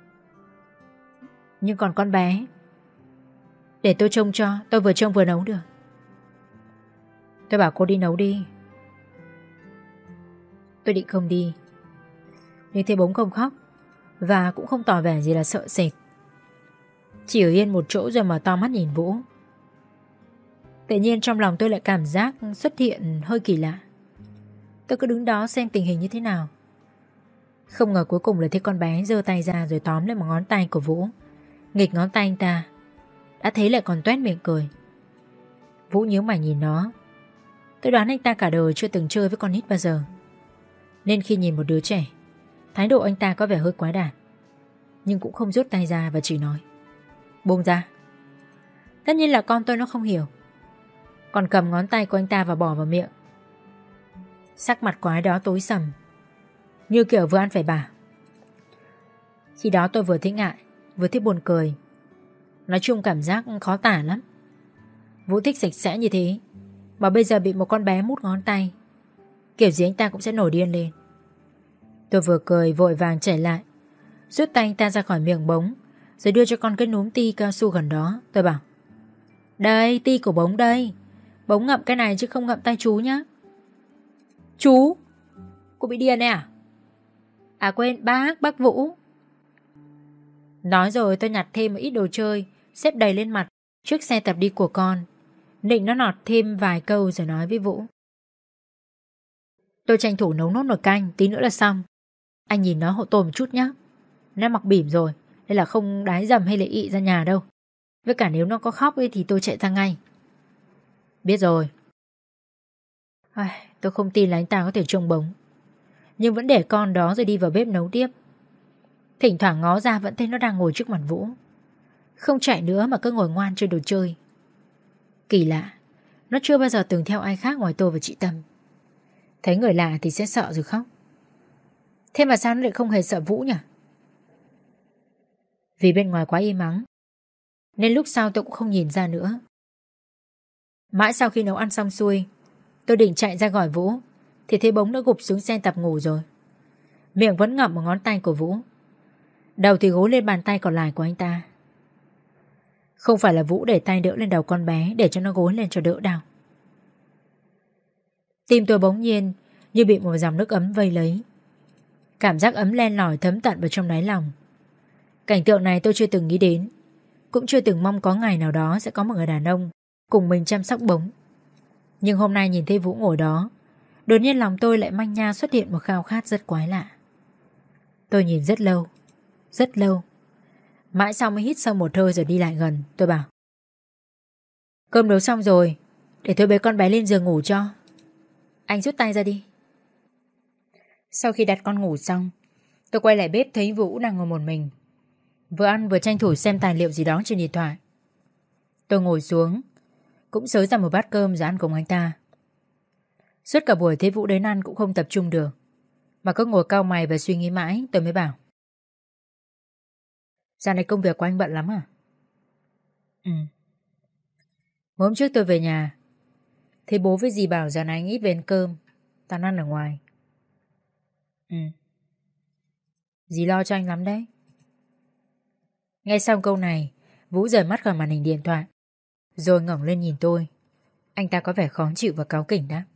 Nhưng còn con bé, để tôi trông cho, tôi vừa trông vừa nấu được. Tôi bảo cô đi nấu đi. Tôi định không đi, nhưng thấy bóng không khóc và cũng không tỏ vẻ gì là sợ sệt, chỉ ở yên một chỗ rồi mở to mắt nhìn Vũ. Tự nhiên trong lòng tôi lại cảm giác xuất hiện hơi kỳ lạ. Tôi cứ đứng đó xem tình hình như thế nào. Không ngờ cuối cùng là thấy con bé giơ tay ra rồi tóm lấy một ngón tay của Vũ, nghịch ngón tay anh ta. Đã thế lại còn toét miệng cười. Vũ nhíu mày nhìn nó. Tôi đoán anh ta cả đời chưa từng chơi với con nít bao giờ, nên khi nhìn một đứa trẻ, thái độ anh ta có vẻ hơi quái đản. Nhưng cũng không rút tay ra và chỉ nói, buông ra. Tất nhiên là con tôi nó không hiểu, còn cầm ngón tay của anh ta và bỏ vào miệng. Sắc mặt quái đó tối sầm, như kiểu vừa ăn phải bà. Khi đó tôi vừa thấy ngại, vừa thấy buồn cười. Nói chung cảm giác khó tả lắm. Vũ thích sạch sẽ như thế, mà bây giờ bị một con bé mút ngón tay, kiểu gì anh ta cũng sẽ nổi điên lên. Tôi vừa cười vội vàng chạy lại, rút tay anh ta ra khỏi miệng bóng, rồi đưa cho con cái núm ti cao su gần đó. Tôi bảo, đây, ti của bóng đây, bóng ngậm cái này chứ không ngậm tay chú nhá. Chú? Cô bị điên đấy à? À quên, bác, bác Vũ. Nói rồi tôi nhặt thêm một ít đồ chơi, xếp đầy lên mặt trước xe tập đi của con, định nó nọt thêm vài câu rồi nói với Vũ, tôi tranh thủ nấu nốt nồi canh, tí nữa là xong. Anh nhìn nó hộ tôi một chút nhé. Nó mặc bỉm rồi, nên là không đái dầm hay là ị ra nhà đâu. Với cả nếu nó có khóc ấy thì tôi chạy ra ngay. Biết rồi. À, tôi không tin là anh ta có thể trông bóng, nhưng vẫn để con đó rồi đi vào bếp nấu tiếp. Thỉnh thoảng ngó ra vẫn thấy nó đang ngồi trước mặt Vũ, không chạy nữa mà cứ ngồi ngoan chơi đồ chơi. Kỳ lạ, nó chưa bao giờ từng theo ai khác ngoài tôi và chị Tâm. Thấy người lạ thì sẽ sợ rồi khóc. Thế mà sao nó lại không hề sợ Vũ nhỉ? Vì bên ngoài quá im ắng nên lúc sau tôi cũng không nhìn ra nữa. Mãi sau khi nấu ăn xong xuôi, tôi định chạy ra gọi Vũ thì thấy bóng đã gục xuống xe tập ngủ rồi. Miệng vẫn ngậm một ngón tay của Vũ, đầu thì gối lên bàn tay còn lại của anh ta. Không phải là Vũ để tay đỡ lên đầu con bé để cho nó gối lên cho đỡ đau. Tim tôi bỗng nhiên như bị một dòng nước ấm vây lấy. Cảm giác ấm len lỏi thấm tận vào trong đáy lòng. Cảnh tượng này tôi chưa từng nghĩ đến, cũng chưa từng mong có ngày nào đó sẽ có một người đàn ông cùng mình chăm sóc bóng. Nhưng hôm nay nhìn thấy Vũ ngồi đó, đột nhiên lòng tôi lại manh nha xuất hiện một khao khát rất quái lạ. Tôi nhìn rất lâu, rất lâu. Mãi sau mới hít sâu một hơi rồi đi lại gần. Tôi bảo: cơm nấu xong rồi, để tôi bế con bé lên giường ngủ cho. Anh rút tay ra đi. Sau khi đặt con ngủ xong, tôi quay lại bếp thấy Vũ đang ngồi một mình, vừa ăn vừa tranh thủ xem tài liệu gì đó trên điện thoại. Tôi ngồi xuống, cũng xới ra một bát cơm rồi ăn cùng anh ta. Suốt cả buổi thấy Vũ đến ăn cũng không tập trung được, mà cứ ngồi cau mày và suy nghĩ mãi. Tôi mới bảo: dạo này công việc của anh bận lắm à? Ừ. Hôm trước tôi về nhà, thấy bố với dì bảo dạo này anh ít về ăn cơm, toàn ăn ở ngoài. Ừ. Dì lo cho anh lắm đấy. Nghe xong câu này, Vũ rời mắt khỏi màn hình điện thoại, rồi ngẩng lên nhìn tôi. Anh ta có vẻ khó chịu và cáu kỉnh đáp: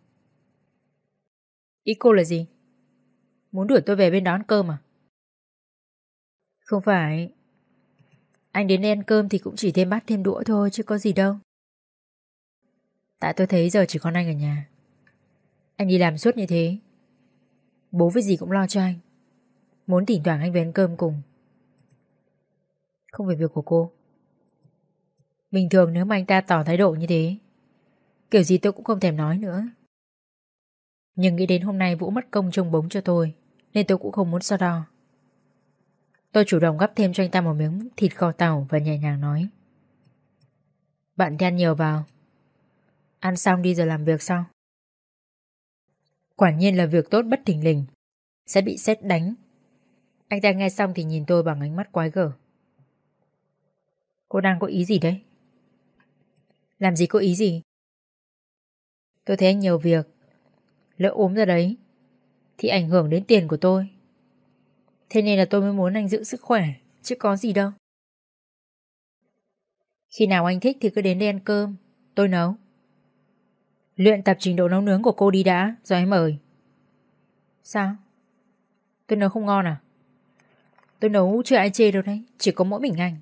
ý cô là gì? Muốn đuổi tôi về bên đó ăn cơm à? Không phải. Anh đến đây ăn cơm thì cũng chỉ thêm bát thêm đũa thôi chứ có gì đâu. Tại tôi thấy giờ chỉ còn anh ở nhà. Anh đi làm suốt như thế, bố với dì cũng lo cho anh, muốn thỉnh thoảng anh về ăn cơm cùng. Không phải việc của cô. Bình thường nếu mà anh ta tỏ thái độ như thế, kiểu gì tôi cũng không thèm nói nữa. Nhưng nghĩ đến hôm nay Vũ mất công trông bóng cho tôi, nên tôi cũng không muốn so đo. Tôi chủ động gắp thêm cho anh ta một miếng thịt kho tàu và nhẹ nhàng nói: bạn thì ăn nhiều vào, ăn xong đi rồi làm việc sau. Quả nhiên là việc tốt bất thình lình sẽ bị sét đánh. Anh ta nghe xong thì nhìn tôi bằng ánh mắt quái gở. Cô đang có ý gì đấy? Làm gì có ý gì? Tôi thấy anh nhiều việc, lỡ ốm ra đấy thì ảnh hưởng đến tiền của tôi. Thế nên là tôi mới muốn anh giữ sức khỏe, chứ có gì đâu. Khi nào anh thích thì cứ đến đây ăn cơm, tôi nấu. Luyện tập trình độ nấu nướng của cô đi đã, rồi anh mời. Sao? Tôi nấu không ngon à? Tôi nấu chưa ai chê đâu đấy, chỉ có mỗi mình anh.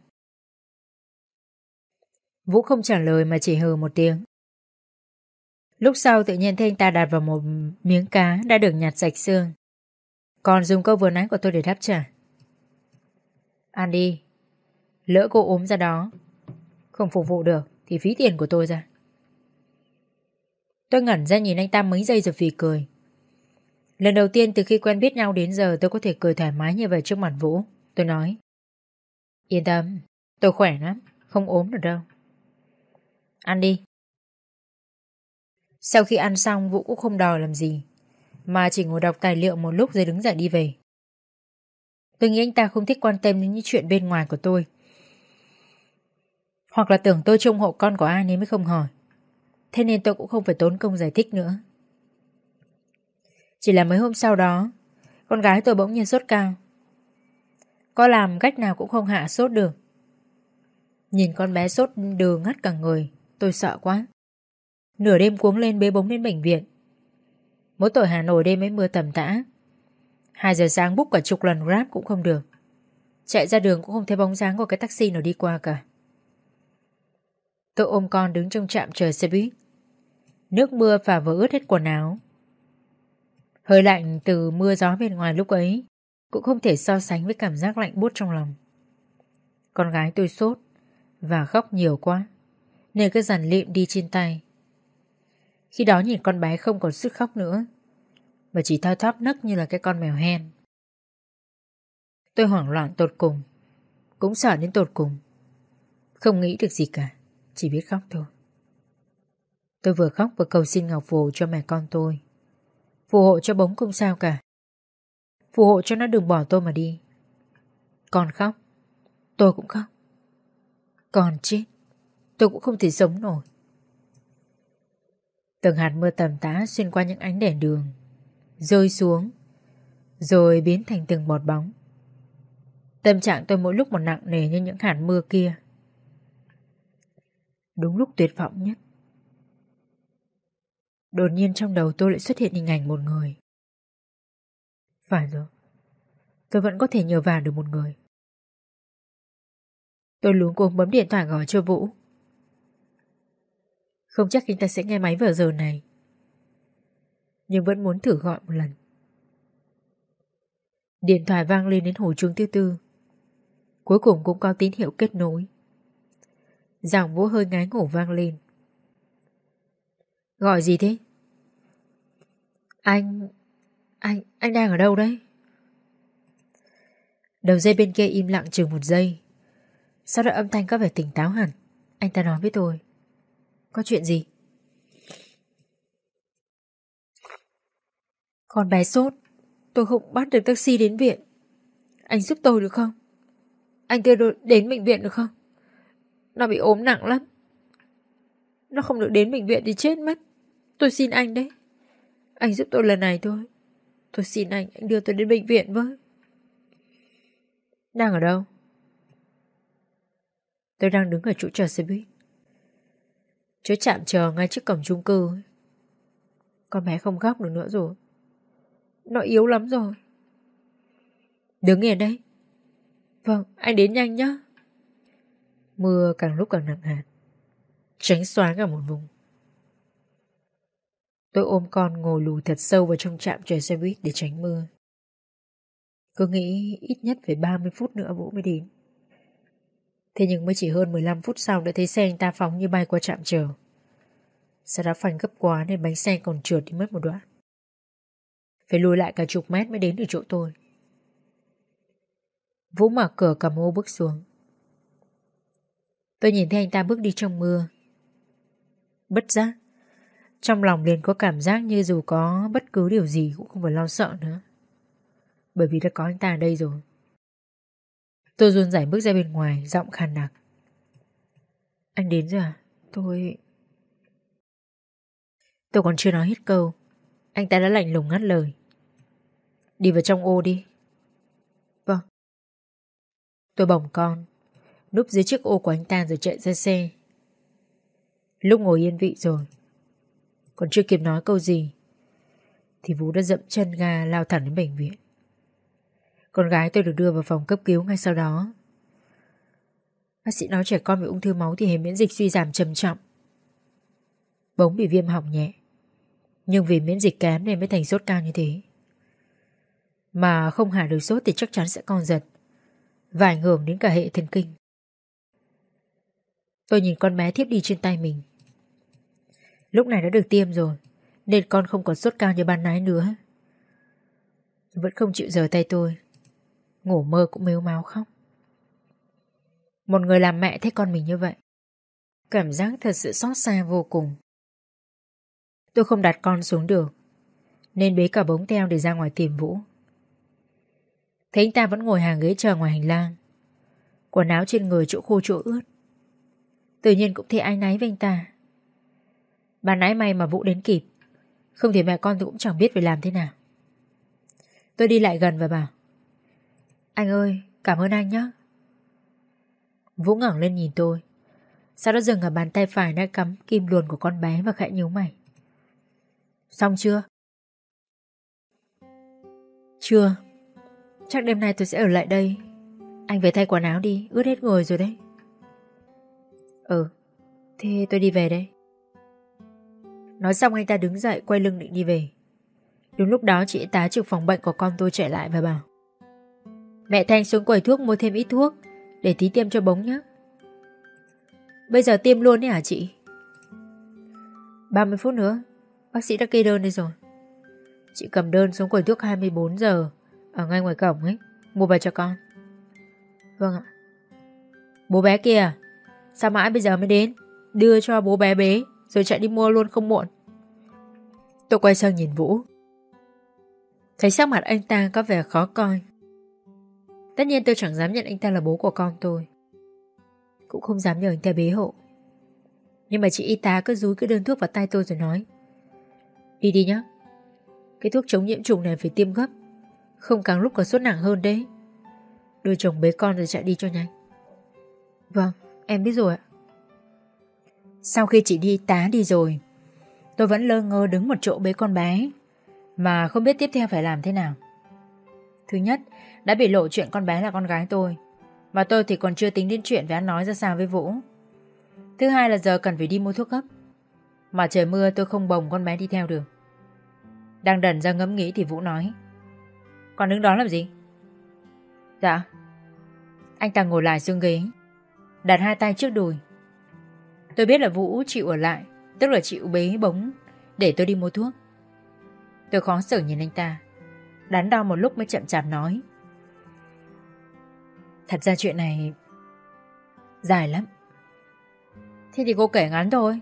Vũ không trả lời mà chỉ hừ một tiếng. Lúc sau tự nhiên thấy anh ta đặt vào một miếng cá đã được nhặt sạch xương, còn dùng câu vừa nãy của tôi để đáp trả: ăn đi, lỡ cô ốm ra đó không phục vụ được thì phí tiền của tôi ra. Tôi ngẩn ra nhìn anh ta mấy giây rồi phì cười. Lần đầu tiên từ khi quen biết nhau đến giờ tôi có thể cười thoải mái như vậy trước mặt Vũ. Tôi nói: yên tâm, tôi khỏe lắm, không ốm được đâu. Ăn đi. Sau khi ăn xong Vũ cũng không đòi làm gì, mà chỉ ngồi đọc tài liệu một lúc rồi đứng dậy đi về. Tôi nghĩ anh ta không thích quan tâm đến những chuyện bên ngoài của tôi, hoặc là tưởng tôi trông hộ con của ai nên mới không hỏi. Thế nên tôi cũng không phải tốn công giải thích nữa. Chỉ là mấy hôm sau đó, con gái tôi bỗng nhiên sốt cao. Có làm cách nào cũng không hạ sốt được. Nhìn con bé sốt đừ ngắt cả người, tôi sợ quá. Nửa đêm cuống lên bế bóng đến bệnh viện. Mỗi tội Hà Nội đêm ấy mưa tầm tã. Hai giờ sáng book cả chục lần Grab cũng không được. Chạy ra đường cũng không thấy bóng dáng của cái taxi nào đi qua cả. Tôi ôm con đứng trong trạm chờ xe buýt. Nước mưa phả vào ướt hết quần áo. Hơi lạnh từ mưa gió bên ngoài lúc ấy cũng không thể so sánh với cảm giác lạnh buốt trong lòng. Con gái tôi sốt và khóc nhiều quá, nên cứ dằn lịm đi trên tay. Khi đó nhìn con bé không còn sức khóc nữa, mà chỉ thoi thóp nấc như là cái con mèo hen. Tôi hoảng loạn tột cùng, cũng sợ đến tột cùng. Không nghĩ được gì cả, chỉ biết khóc thôi. Tôi vừa khóc vừa cầu xin Ngọc phù cho mẹ con tôi, phù hộ cho bóng không sao cả, phù hộ cho nó đừng bỏ tôi mà đi. Con khóc, tôi cũng khóc. Còn chết, tôi cũng không thể sống nổi. Từng hạt mưa tầm tã xuyên qua những ánh đèn đường, rơi xuống, rồi biến thành từng bọt bóng. Tâm trạng tôi mỗi lúc một nặng nề như những hạt mưa kia. Đúng lúc tuyệt vọng nhất, đột nhiên trong đầu tôi lại xuất hiện hình ảnh một người. Phải rồi, tôi vẫn có thể nhờ vả được một người. Tôi luống cuống bấm điện thoại gọi cho Vũ. Không chắc anh ta sẽ nghe máy vào giờ này, nhưng vẫn muốn thử gọi một lần. Điện thoại vang lên đến hồi chuông thứ tư. Cuối cùng cũng có tín hiệu kết nối. Giọng Vũ hơi ngái ngủ vang lên. Gọi gì thế? Anh... Anh... Anh đang ở đâu đấy? Đầu dây bên kia im lặng chừng một giây. Sau đó âm thanh có vẻ tỉnh táo hẳn. Anh ta nói với tôi. Có chuyện gì? Con bé sốt. Tôi không bắt được taxi đến viện. Anh giúp tôi được không? Anh đưa tôi đến bệnh viện được không? Nó bị ốm nặng lắm. Nó không được đến bệnh viện thì chết mất. Tôi xin anh đấy. Anh giúp tôi lần này thôi. Tôi xin anh, anh đưa tôi đến bệnh viện với. Đang ở đâu? Tôi đang đứng ở chỗ chờ xe buýt. Chỗ trạm chờ ngay trước cổng chung cư. Con bé không khóc được nữa rồi. Nó yếu lắm rồi. Đứng yên đấy. Vâng, anh đến nhanh nhá. Mưa càng lúc càng nặng hạt, tránh xóa cả một vùng. Tôi ôm con ngồi lùi thật sâu vào trong trạm chờ xe buýt để tránh mưa. Cứ nghĩ ít nhất phải ba mươi phút nữa Vũ mới đến. Thế nhưng mới chỉ hơn mười lăm phút sau đã thấy xe anh ta phóng như bay qua trạm chờ. Xe đã phanh gấp quá nên bánh xe còn trượt đi mất một đoạn. Phải lùi lại cả chục mét mới đến được chỗ tôi. Vũ mở cửa cầm ô bước xuống. Tôi nhìn thấy anh ta bước đi trong mưa. Bất giác, trong lòng liền có cảm giác như dù có bất cứ điều gì cũng không phải lo sợ nữa. Bởi vì đã có anh ta ở đây rồi. Tôi run rẩy bước ra bên ngoài, giọng khàn đặc. Anh đến rồi à? Tôi... Tôi còn chưa nói hết câu, anh ta đã lạnh lùng ngắt lời. Đi vào trong ô đi. Vâng. Tôi bồng con, núp dưới chiếc ô của anh ta rồi chạy ra xe. Lúc ngồi yên vị rồi, còn chưa kịp nói câu gì thì Vũ đã dậm chân ga lao thẳng đến bệnh viện. Con gái tôi được đưa vào phòng cấp cứu ngay sau đó. Bác sĩ nói trẻ con bị ung thư máu thì hệ miễn dịch suy giảm trầm trọng. Bỗng bị viêm họng nhẹ, nhưng vì miễn dịch kém nên mới thành sốt cao như thế. Mà không hạ được sốt thì chắc chắn sẽ co giật và ảnh hưởng đến cả hệ thần kinh. Tôi nhìn con bé thiếp đi trên tay mình. Lúc này đã được tiêm rồi nên con không còn sốt cao như ban nãy nữa. Vẫn không chịu rời tay tôi. Ngủ mơ cũng mếu máo khóc. Một người làm mẹ thấy con mình như vậy, cảm giác thật sự xót xa vô cùng. Tôi không đặt con xuống được nên bế cả bống theo để ra ngoài tìm Vũ. Thấy anh ta vẫn ngồi hàng ghế chờ ngoài hành lang, quần áo trên người chỗ khô chỗ ướt. Tự nhiên cũng thấy áy náy với anh ta. Ban nãy may mà Vũ đến kịp, không thì mẹ con tôi cũng chẳng biết phải làm thế nào. Tôi đi lại gần và bảo: Anh ơi, cảm ơn anh nhé. Vũ ngẩng lên nhìn tôi, sau đó dừng ở bàn tay phải đã cắm kim luồn của con bé và khẽ nhíu mày. Xong chưa? Chưa. Chắc đêm nay tôi sẽ ở lại đây. Anh về thay quần áo đi, ướt hết người rồi đấy. Ừ, thế tôi đi về đây. Nói xong anh ta đứng dậy quay lưng định đi về. Đúng lúc đó chị tá trực phòng bệnh của con tôi chạy lại và bảo: Mẹ Thanh xuống quầy thuốc mua thêm ít thuốc để tí tiêm cho bống nhé. Bây giờ tiêm luôn đấy hả chị? ba mươi phút nữa, bác sĩ đã kê đơn đây rồi. Chị cầm đơn xuống quầy thuốc hai mươi bốn giờ ở ngay ngoài cổng ấy, mua về cho con. Vâng ạ. Bố bé kìa, sao mãi bây giờ mới đến? Đưa cho bố bé bế rồi chạy đi mua luôn không muộn. Tôi quay sang nhìn Vũ, thấy sắc mặt anh ta có vẻ khó coi. Tất nhiên tôi chẳng dám nhận anh ta là bố của con tôi, cũng không dám nhờ anh ta bế hộ. Nhưng mà chị y tá cứ dúi cái đơn thuốc vào tay tôi rồi nói: Đi đi nhá, cái thuốc chống nhiễm trùng này phải tiêm gấp, không càng lúc càng sốt nặng hơn đấy. Đưa chồng bế con rồi chạy đi cho nhanh. Vâng, em biết rồi ạ. Sau khi chị đi tá đi rồi, tôi vẫn lơ ngơ đứng một chỗ bế con bé, mà không biết tiếp theo phải làm thế nào. Thứ nhất, đã bị lộ chuyện con bé là con gái tôi, mà tôi thì còn chưa tính đến chuyện phải ăn nói ra sao với Vũ. Thứ hai là giờ cần phải đi mua thuốc gấp. Mà trời mưa tôi không bồng con bé đi theo được. Đang đần ra ngẫm nghĩ thì Vũ nói: Con đứng đó làm gì? Dạ. Anh ta ngồi lại xuống ghế, đặt hai tay trước đùi. Tôi biết là Vũ chịu ở lại, tức là chịu bế bóng để tôi đi mua thuốc. Tôi khó xử nhìn anh ta, đắn đo một lúc mới chậm chạp nói: Thật ra chuyện này dài lắm. Thế thì cô kể ngắn thôi.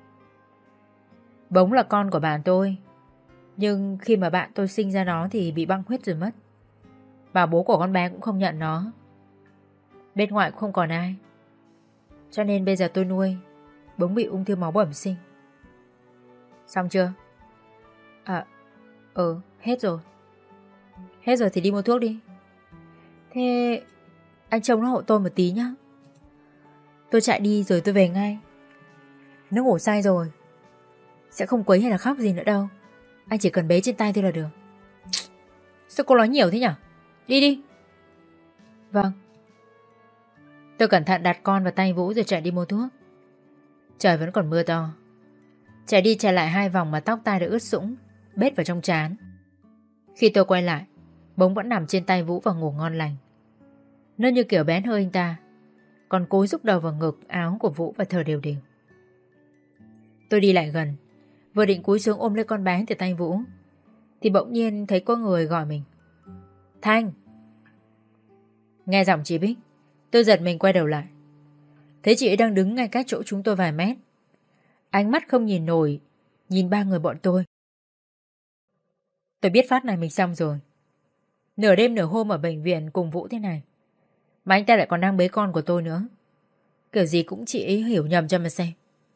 Bống là con của bạn tôi, nhưng khi mà bạn tôi sinh ra nó thì bị băng huyết rồi mất. Bà bố của con bé cũng không nhận nó. Bên ngoài cũng không còn ai. Cho nên bây giờ tôi nuôi, Bống bị ung thư máu bẩm sinh. Xong chưa? À, ừ, hết rồi. Hết rồi thì đi mua thuốc đi. Thế anh trông nó hộ tôi một tí nhá. Tôi chạy đi rồi tôi về ngay. Nó ngủ say rồi, sẽ không quấy hay là khóc gì nữa đâu. Anh chỉ cần bế trên tay thôi là được. Sao cô nói nhiều thế nhở? Đi đi. Vâng. Tôi cẩn thận đặt con vào tay Vũ rồi chạy đi mua thuốc. Trời vẫn còn mưa to. Chạy đi chạy lại hai vòng mà tóc tai đã ướt sũng, bết vào trong trán. Khi tôi quay lại, Bống vẫn nằm trên tay Vũ và ngủ ngon lành. Nó như kiểu bén hơi anh ta, còn cúi rúc đầu vào ngực áo của Vũ và thở đều đều. Tôi đi lại gần, vừa định cúi xuống ôm lấy con bé từ tay Vũ thì bỗng nhiên thấy có người gọi mình: Thanh. Nghe giọng chị Bích, tôi giật mình quay đầu lại. Thấy chị ấy đang đứng ngay cách chỗ chúng tôi vài mét, ánh mắt không nhìn nổi nhìn ba người bọn tôi. Tôi biết phát này mình xong rồi. Nửa đêm nửa hôm ở bệnh viện cùng Vũ thế này, mà anh ta lại còn đang bế con của tôi nữa. Kiểu gì cũng chị ấy hiểu nhầm cho mà xem.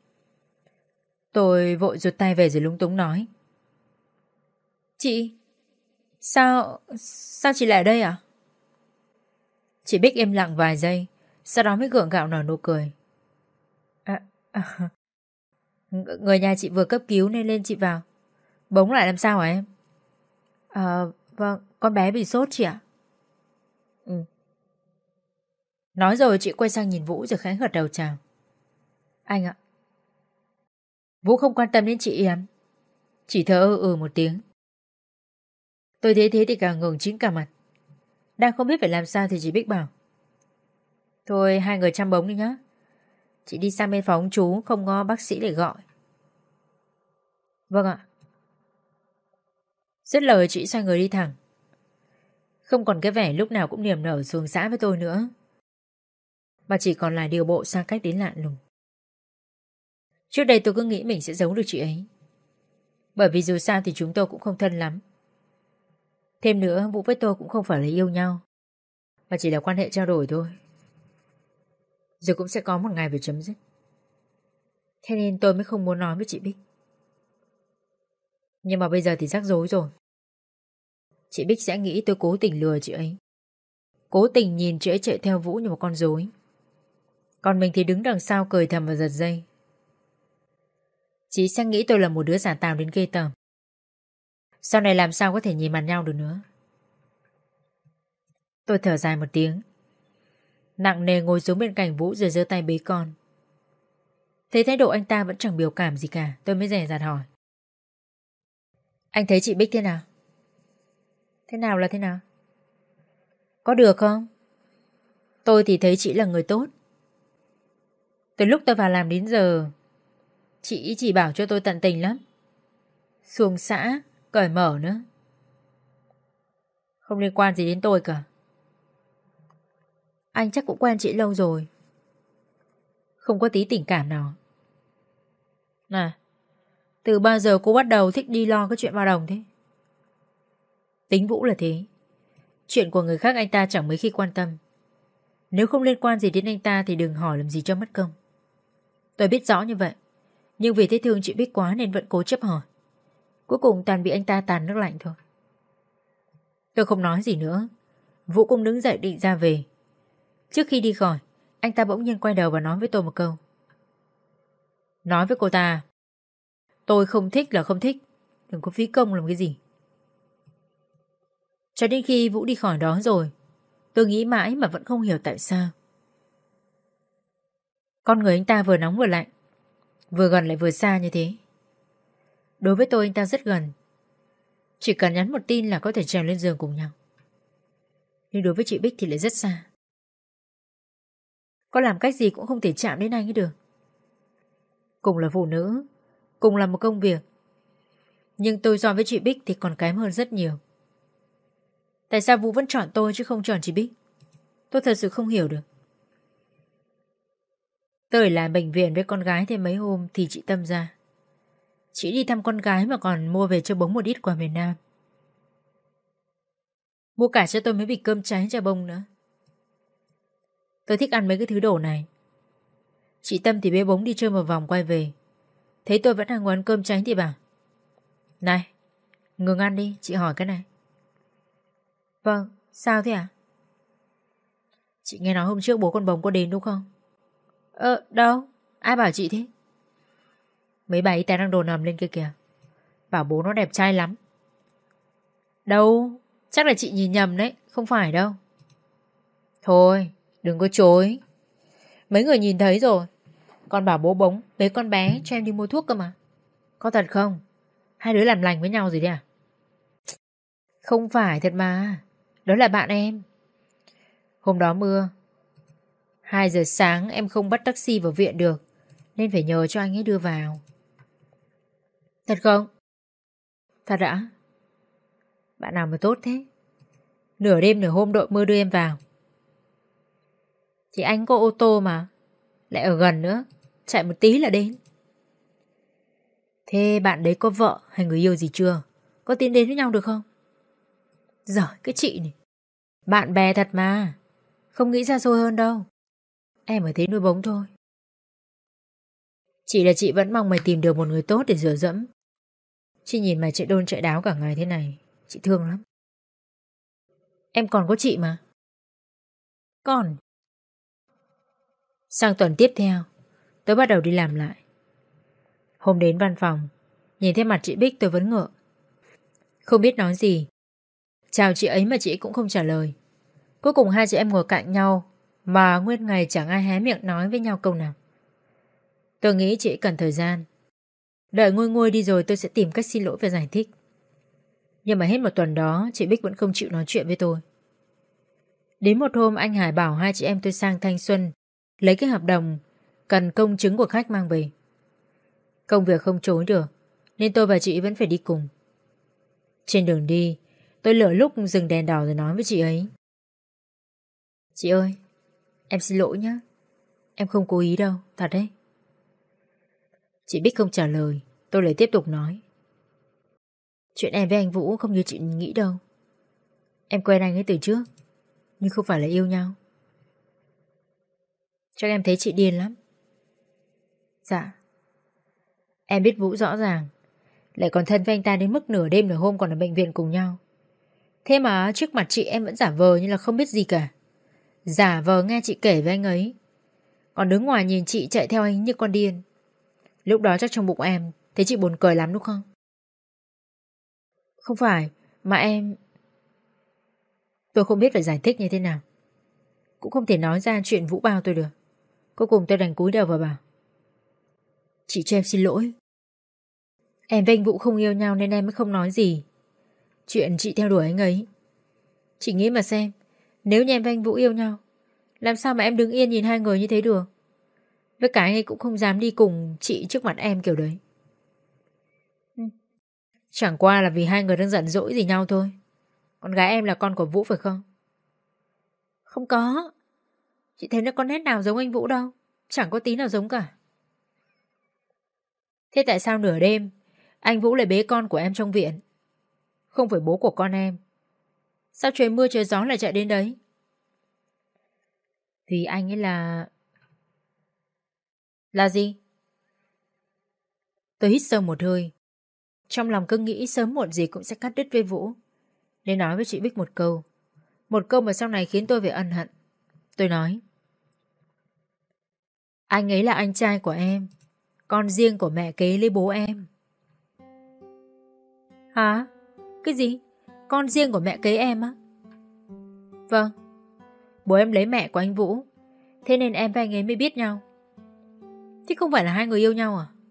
Tôi vội rụt tay về rồi lúng túng nói: Chị, sao, sao chị lại ở đây à? Chị Bích im lặng vài giây, sau đó mới gượng gạo nở nụ cười. À, à, người nhà chị vừa cấp cứu nên lên chị vào. Bống lại làm sao hả em? À, vâng, con bé bị sốt chị ạ. Ừ. Nói rồi chị quay sang nhìn Vũ rồi khẽ gật đầu chào. Anh ạ. Vũ không quan tâm đến chị em, chỉ thở ơ ừ một tiếng. Tôi thấy thế thì càng ngừng chín cả mặt. Đang không biết phải làm sao thì chị Bích bảo: Thôi hai người chăm Bống đi nhá. Chị đi sang bên phòng chú, không có bác sĩ để gọi. Vâng ạ. Dứt lời chị xoay người đi thẳng, không còn cái vẻ lúc nào cũng niềm nở xuồng xã với tôi nữa, mà chỉ còn là điều bộ xa cách đến lạ lùng. Trước đây tôi cứ nghĩ mình sẽ giấu được chị ấy, bởi vì dù sao thì chúng tôi cũng không thân lắm. Thêm nữa, Vũ với tôi cũng không phải là yêu nhau, mà chỉ là quan hệ trao đổi thôi. Rồi cũng sẽ có một ngày phải chấm dứt. Thế nên tôi mới không muốn nói với chị Bích. Nhưng mà bây giờ thì rắc rối rồi. Chị Bích sẽ nghĩ tôi cố tình lừa chị ấy, cố tình nhìn chị ấy chạy theo Vũ như một con rối. Còn mình thì đứng đằng sau cười thầm và giật dây. Chị sẽ nghĩ tôi là một đứa giả tạo đến ghê tởm. Sau này làm sao có thể nhìn mặt nhau được nữa. Tôi thở dài một tiếng, nặng nề ngồi xuống bên cạnh Vũ rồi giơ tay bế con. Thấy thái độ anh ta vẫn chẳng biểu cảm gì cả, tôi mới dè dặt hỏi: Anh thấy chị Bích thế nào? Thế nào là thế nào? Có được không? Tôi thì thấy chị là người tốt. Từ lúc tôi vào làm đến giờ, chị chỉ bảo cho tôi tận tình lắm, xuồng xã, cởi mở nữa. Không liên quan gì đến tôi cả. Anh chắc cũng quen chị lâu rồi, không có tí tình cảm nào. À, từ bao giờ cô bắt đầu thích đi lo cái chuyện bao đồng thế? Tính Vũ là thế. Chuyện của người khác anh ta chẳng mấy khi quan tâm. Nếu không liên quan gì đến anh ta thì đừng hỏi làm gì cho mất công. Tôi biết rõ như vậy, nhưng vì thấy thương chị Bích quá nên vẫn cố chấp hỏi. Cuối cùng toàn bị anh ta tàn nước lạnh thôi. Tôi không nói gì nữa. Vũ cũng đứng dậy định ra về. Trước khi đi khỏi, anh ta bỗng nhiên quay đầu và nói với tôi một câu: Nói với cô ta, tôi không thích là không thích, đừng có phí công làm cái gì. Cho đến khi Vũ đi khỏi đó rồi, tôi nghĩ mãi mà vẫn không hiểu tại sao. Con người anh ta vừa nóng vừa lạnh, Vừa gần lại vừa xa như thế. Đối với tôi anh ta rất gần. Chỉ cần nhắn một tin là có thể trèo lên giường cùng nhau. Nhưng đối với chị Bích thì lại rất xa. Có làm cách gì cũng không thể chạm đến anh ấy được. Cùng là phụ nữ, cùng là một công việc, nhưng tôi so với chị Bích thì còn kém hơn rất nhiều. Tại sao Vũ vẫn chọn tôi chứ không chọn chị Bích? Tôi thật sự không hiểu được. Tôi ở lại bệnh viện với con gái thêm mấy hôm thì chị Tâm ra. Chị đi thăm con gái mà còn mua về cho bống một ít quà miền Nam. Mua cả cho tôi mấy bịch cơm cháy chà bông nữa. Tôi thích ăn mấy cái thứ đồ này. Chị Tâm thì bế bống đi chơi một vòng quay về. Thấy tôi vẫn đang ngồi ăn cơm cháy thì bảo: Này, ngừng ăn đi, chị hỏi cái này. Vâng, sao thế ạ? Chị nghe nói hôm trước bố con bống có đến đúng không? Ờ, đâu? Ai bảo chị thế? Mấy bà y tá đang đồn ầm lên kia kìa. Bảo bố nó đẹp trai lắm. Đâu, chắc là chị nhìn nhầm đấy, không phải đâu. Thôi, đừng có chối. Mấy người nhìn thấy rồi. Con bảo bố bống bế con bé cho em đi mua thuốc cơ mà. Có thật không? Hai đứa làm lành với nhau rồi đấy à? Không phải thật mà. Đó là bạn em. Hôm đó mưa. Hai giờ sáng em không bắt taxi vào viện được, nên phải nhờ cho anh ấy đưa vào. Thật không? Thật ạ? Bạn nào mà tốt thế? Nửa đêm nửa hôm đội mưa đưa em vào. Thì anh có ô tô mà, lại ở gần nữa, chạy một tí là đến. Thế bạn đấy có vợ hay người yêu gì chưa? Có tiến đến với nhau được không? Giỏi cái chị này. Bạn bè thật mà, không nghĩ ra xôi hơn đâu. Em ở thế nuôi bóng thôi. Chỉ là chị vẫn mong mày tìm được một người tốt để dựa dẫm. Chị nhìn mày chạy đôn chạy đáo cả ngày thế này, chị thương lắm. Em còn có chị mà. Còn. Sang tuần tiếp theo, tôi bắt đầu đi làm lại. Hôm đến văn phòng, nhìn thấy mặt chị Bích tôi vẫn ngợ. Không biết nói gì. Chào chị ấy mà chị cũng không trả lời. Cuối cùng hai chị em ngồi cạnh nhau mà nguyên ngày chẳng ai hé miệng nói với nhau câu nào. Tôi nghĩ chị cần thời gian. Đợi nguôi nguôi đi rồi tôi sẽ tìm cách xin lỗi và giải thích. Nhưng mà hết một tuần đó chị Bích vẫn không chịu nói chuyện với tôi. Đến một hôm anh Hải bảo hai chị em tôi sang Thanh Xuân lấy cái hợp đồng cần công chứng của khách mang về. Công việc không chối được nên tôi và chị vẫn phải đi cùng. Trên đường đi tôi lựa lúc dừng đèn đỏ rồi nói với chị ấy: Chị ơi, em xin lỗi nhé. Em không cố ý đâu, thật đấy. Chị Bích không trả lời. Tôi lại tiếp tục nói: Chuyện em với anh Vũ không như chị nghĩ đâu. Em quen anh ấy từ trước, nhưng không phải là yêu nhau. Chắc em thấy chị điên lắm. Dạ. Em biết Vũ rõ ràng, lại còn thân với anh ta đến mức nửa đêm nửa hôm còn ở bệnh viện cùng nhau. Thế mà trước mặt chị em vẫn giả vờ như là không biết gì cả. Giả vờ nghe chị kể với anh ấy, còn đứng ngoài nhìn chị chạy theo anh như con điên. Lúc đó chắc trong bụng em thấy chị buồn cười lắm đúng không? Không phải, mà em... Tôi không biết phải giải thích như thế nào. Cũng không thể nói ra chuyện Vũ bao tôi được. Cuối cùng tôi đành cúi đầu và bảo: Chị cho em xin lỗi. Em và anh Vũ không yêu nhau nên em mới không nói gì. Chuyện chị theo đuổi anh ấy, chị nghĩ mà xem, nếu như em và anh Vũ yêu nhau, làm sao mà em đứng yên nhìn hai người như thế được? Với cả anh ấy cũng không dám đi cùng chị trước mặt em kiểu đấy. Chẳng qua là vì hai người đang giận dỗi gì nhau thôi. Con gái em là con của Vũ phải không? Không có. Chị thấy nó có nét nào giống anh Vũ đâu. Chẳng có tí nào giống cả. Thế tại sao nửa đêm anh Vũ lại bế con của em trong viện? Không phải bố của con em. Sao trời mưa trời gió lại chạy đến đấy? Vì anh ấy là... Là gì? Tôi hít sâu một hơi. Trong lòng cứ nghĩ sớm muộn gì cũng sẽ cắt đứt với Vũ, nên nói với chị Bích một câu. Một câu mà sau này khiến tôi phải ân hận. Tôi nói: Anh ấy là anh trai của em, con riêng của mẹ kế lấy bố em. Hả? Cái gì? Con riêng của mẹ kế em á? Vâng. Bố em lấy mẹ của anh Vũ, thế nên em và anh ấy mới biết nhau. Thế không phải là hai người yêu nhau à?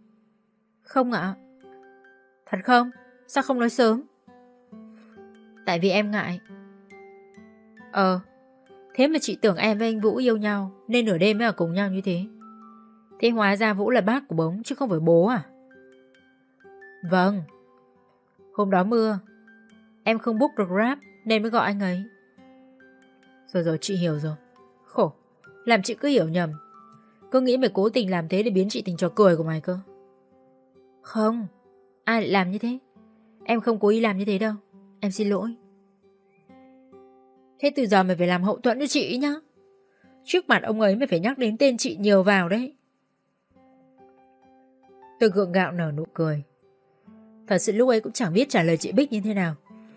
Không ạ. Thật không? Sao không nói sớm? Tại vì em ngại. Ờ, thế mà chị tưởng em với anh Vũ yêu nhau nên nửa đêm mới ở cùng nhau như thế. Thế hóa ra Vũ là bác của bóng chứ không phải bố à? Vâng. Hôm đó mưa, em không book được Grab nên mới gọi anh ấy. Rồi rồi, chị hiểu rồi. Khổ, làm chị cứ hiểu nhầm. Cứ nghĩ mày cố tình làm thế để biến chị thành trò cười của mày cơ. Không, ai lại làm như thế? Em không cố ý làm như thế đâu. Em xin lỗi. Thế từ giờ mày phải làm hậu thuẫn cho chị nhá. Trước mặt ông ấy mày phải nhắc đến tên chị nhiều vào đấy. Tôi gượng gạo nở nụ cười. Thật sự lúc ấy cũng chẳng biết trả lời chị Bích như thế nào.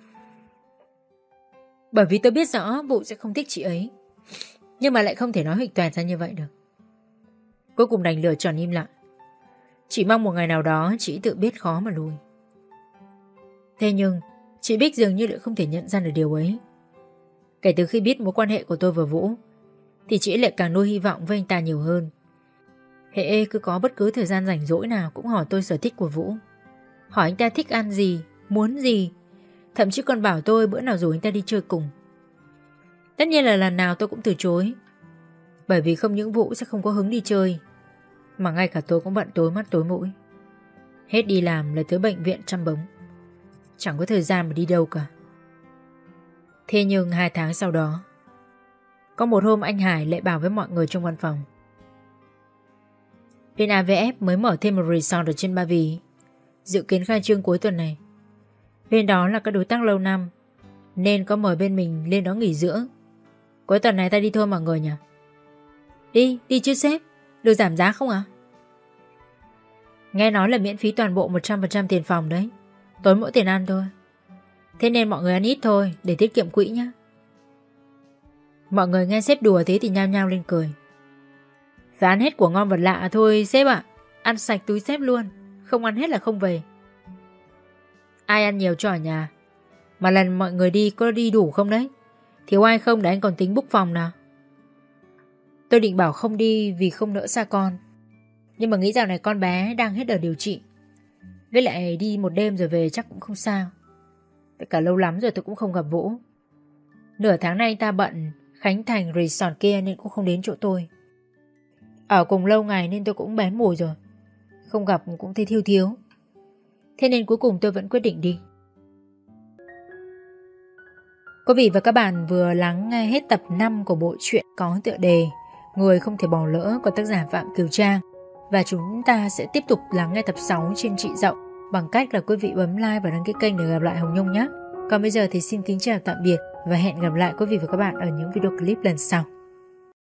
Bởi vì tôi biết rõ Vũ sẽ không thích chị ấy, nhưng mà lại không thể nói huỵch toẹt ra như vậy được. Cuối cùng đành lựa chọn im lặng. Chỉ mong một ngày nào đó chị tự biết khó mà lùi. Thế nhưng chị Bích dường như lại không thể nhận ra được điều ấy. Kể từ khi biết mối quan hệ của tôi và Vũ thì chị lại càng nuôi hy vọng với anh ta nhiều hơn. Hễ cứ có bất cứ thời gian rảnh rỗi nào cũng hỏi tôi sở thích của Vũ, hỏi anh ta thích ăn gì, muốn gì, thậm chí còn bảo tôi bữa nào rủ anh ta đi chơi cùng. Tất nhiên là lần nào tôi cũng từ chối, bởi vì không những Vũ sẽ không có hứng đi chơi, mà ngay cả tôi cũng bận tối mắt tối mũi. Hết đi làm lại tới bệnh viện chăm bóng, chẳng có thời gian mà đi đâu cả. Thế nhưng hai tháng sau đó, có một hôm anh Hải lại bảo với mọi người trong văn phòng: bên a vê ép mới mở thêm một resort ở trên Ba Vì, dự kiến khai trương cuối tuần này. Bên đó là các đối tác lâu năm, nên có mời bên mình lên đó nghỉ dưỡng. Cuối tuần này ta đi thôi mọi người nhỉ? Đi, đi chứ sếp. Được giảm giá không ạ? À? Nghe nói là miễn phí toàn bộ một trăm phần trăm tiền phòng đấy, tối mỗi tiền ăn thôi. Thế nên mọi người ăn ít thôi để tiết kiệm quỹ nhé. Mọi người nghe sếp đùa thế thì nhao nhao lên cười. Phải ăn hết của ngon vật lạ thôi sếp ạ. Ăn sạch túi sếp luôn, không ăn hết là không về. Ai ăn nhiều cho ở nhà. Mà lần mọi người đi có đi đủ không đấy? Thiếu ai không để anh còn tính book phòng nào. Tôi định bảo không đi vì không nỡ xa con, nhưng mà nghĩ dạo này con bé đang hết đợt điều trị, với lại đi một đêm rồi về chắc cũng không sao. Tất cả lâu lắm rồi tôi cũng không gặp Vũ. Nửa tháng nay anh ta bận khánh thành resort kia nên cũng không đến chỗ tôi. Ở cùng lâu ngày nên tôi cũng bén mùi rồi, không gặp cũng thấy thiếu thiếu. Thế nên cuối cùng tôi vẫn quyết định đi. Quý vị và các bạn vừa lắng nghe hết tập năm của bộ truyện có tựa đề Người không thể bỏ lỡ của tác giả Phạm Kiều Trang. Và chúng ta sẽ tiếp tục lắng nghe tập sáu trên Chị Dậu bằng cách là quý vị bấm like và đăng ký kênh để gặp lại Hồng Nhung nhé. Còn bây giờ thì xin kính chào tạm biệt và hẹn gặp lại quý vị và các bạn ở những video clip lần sau.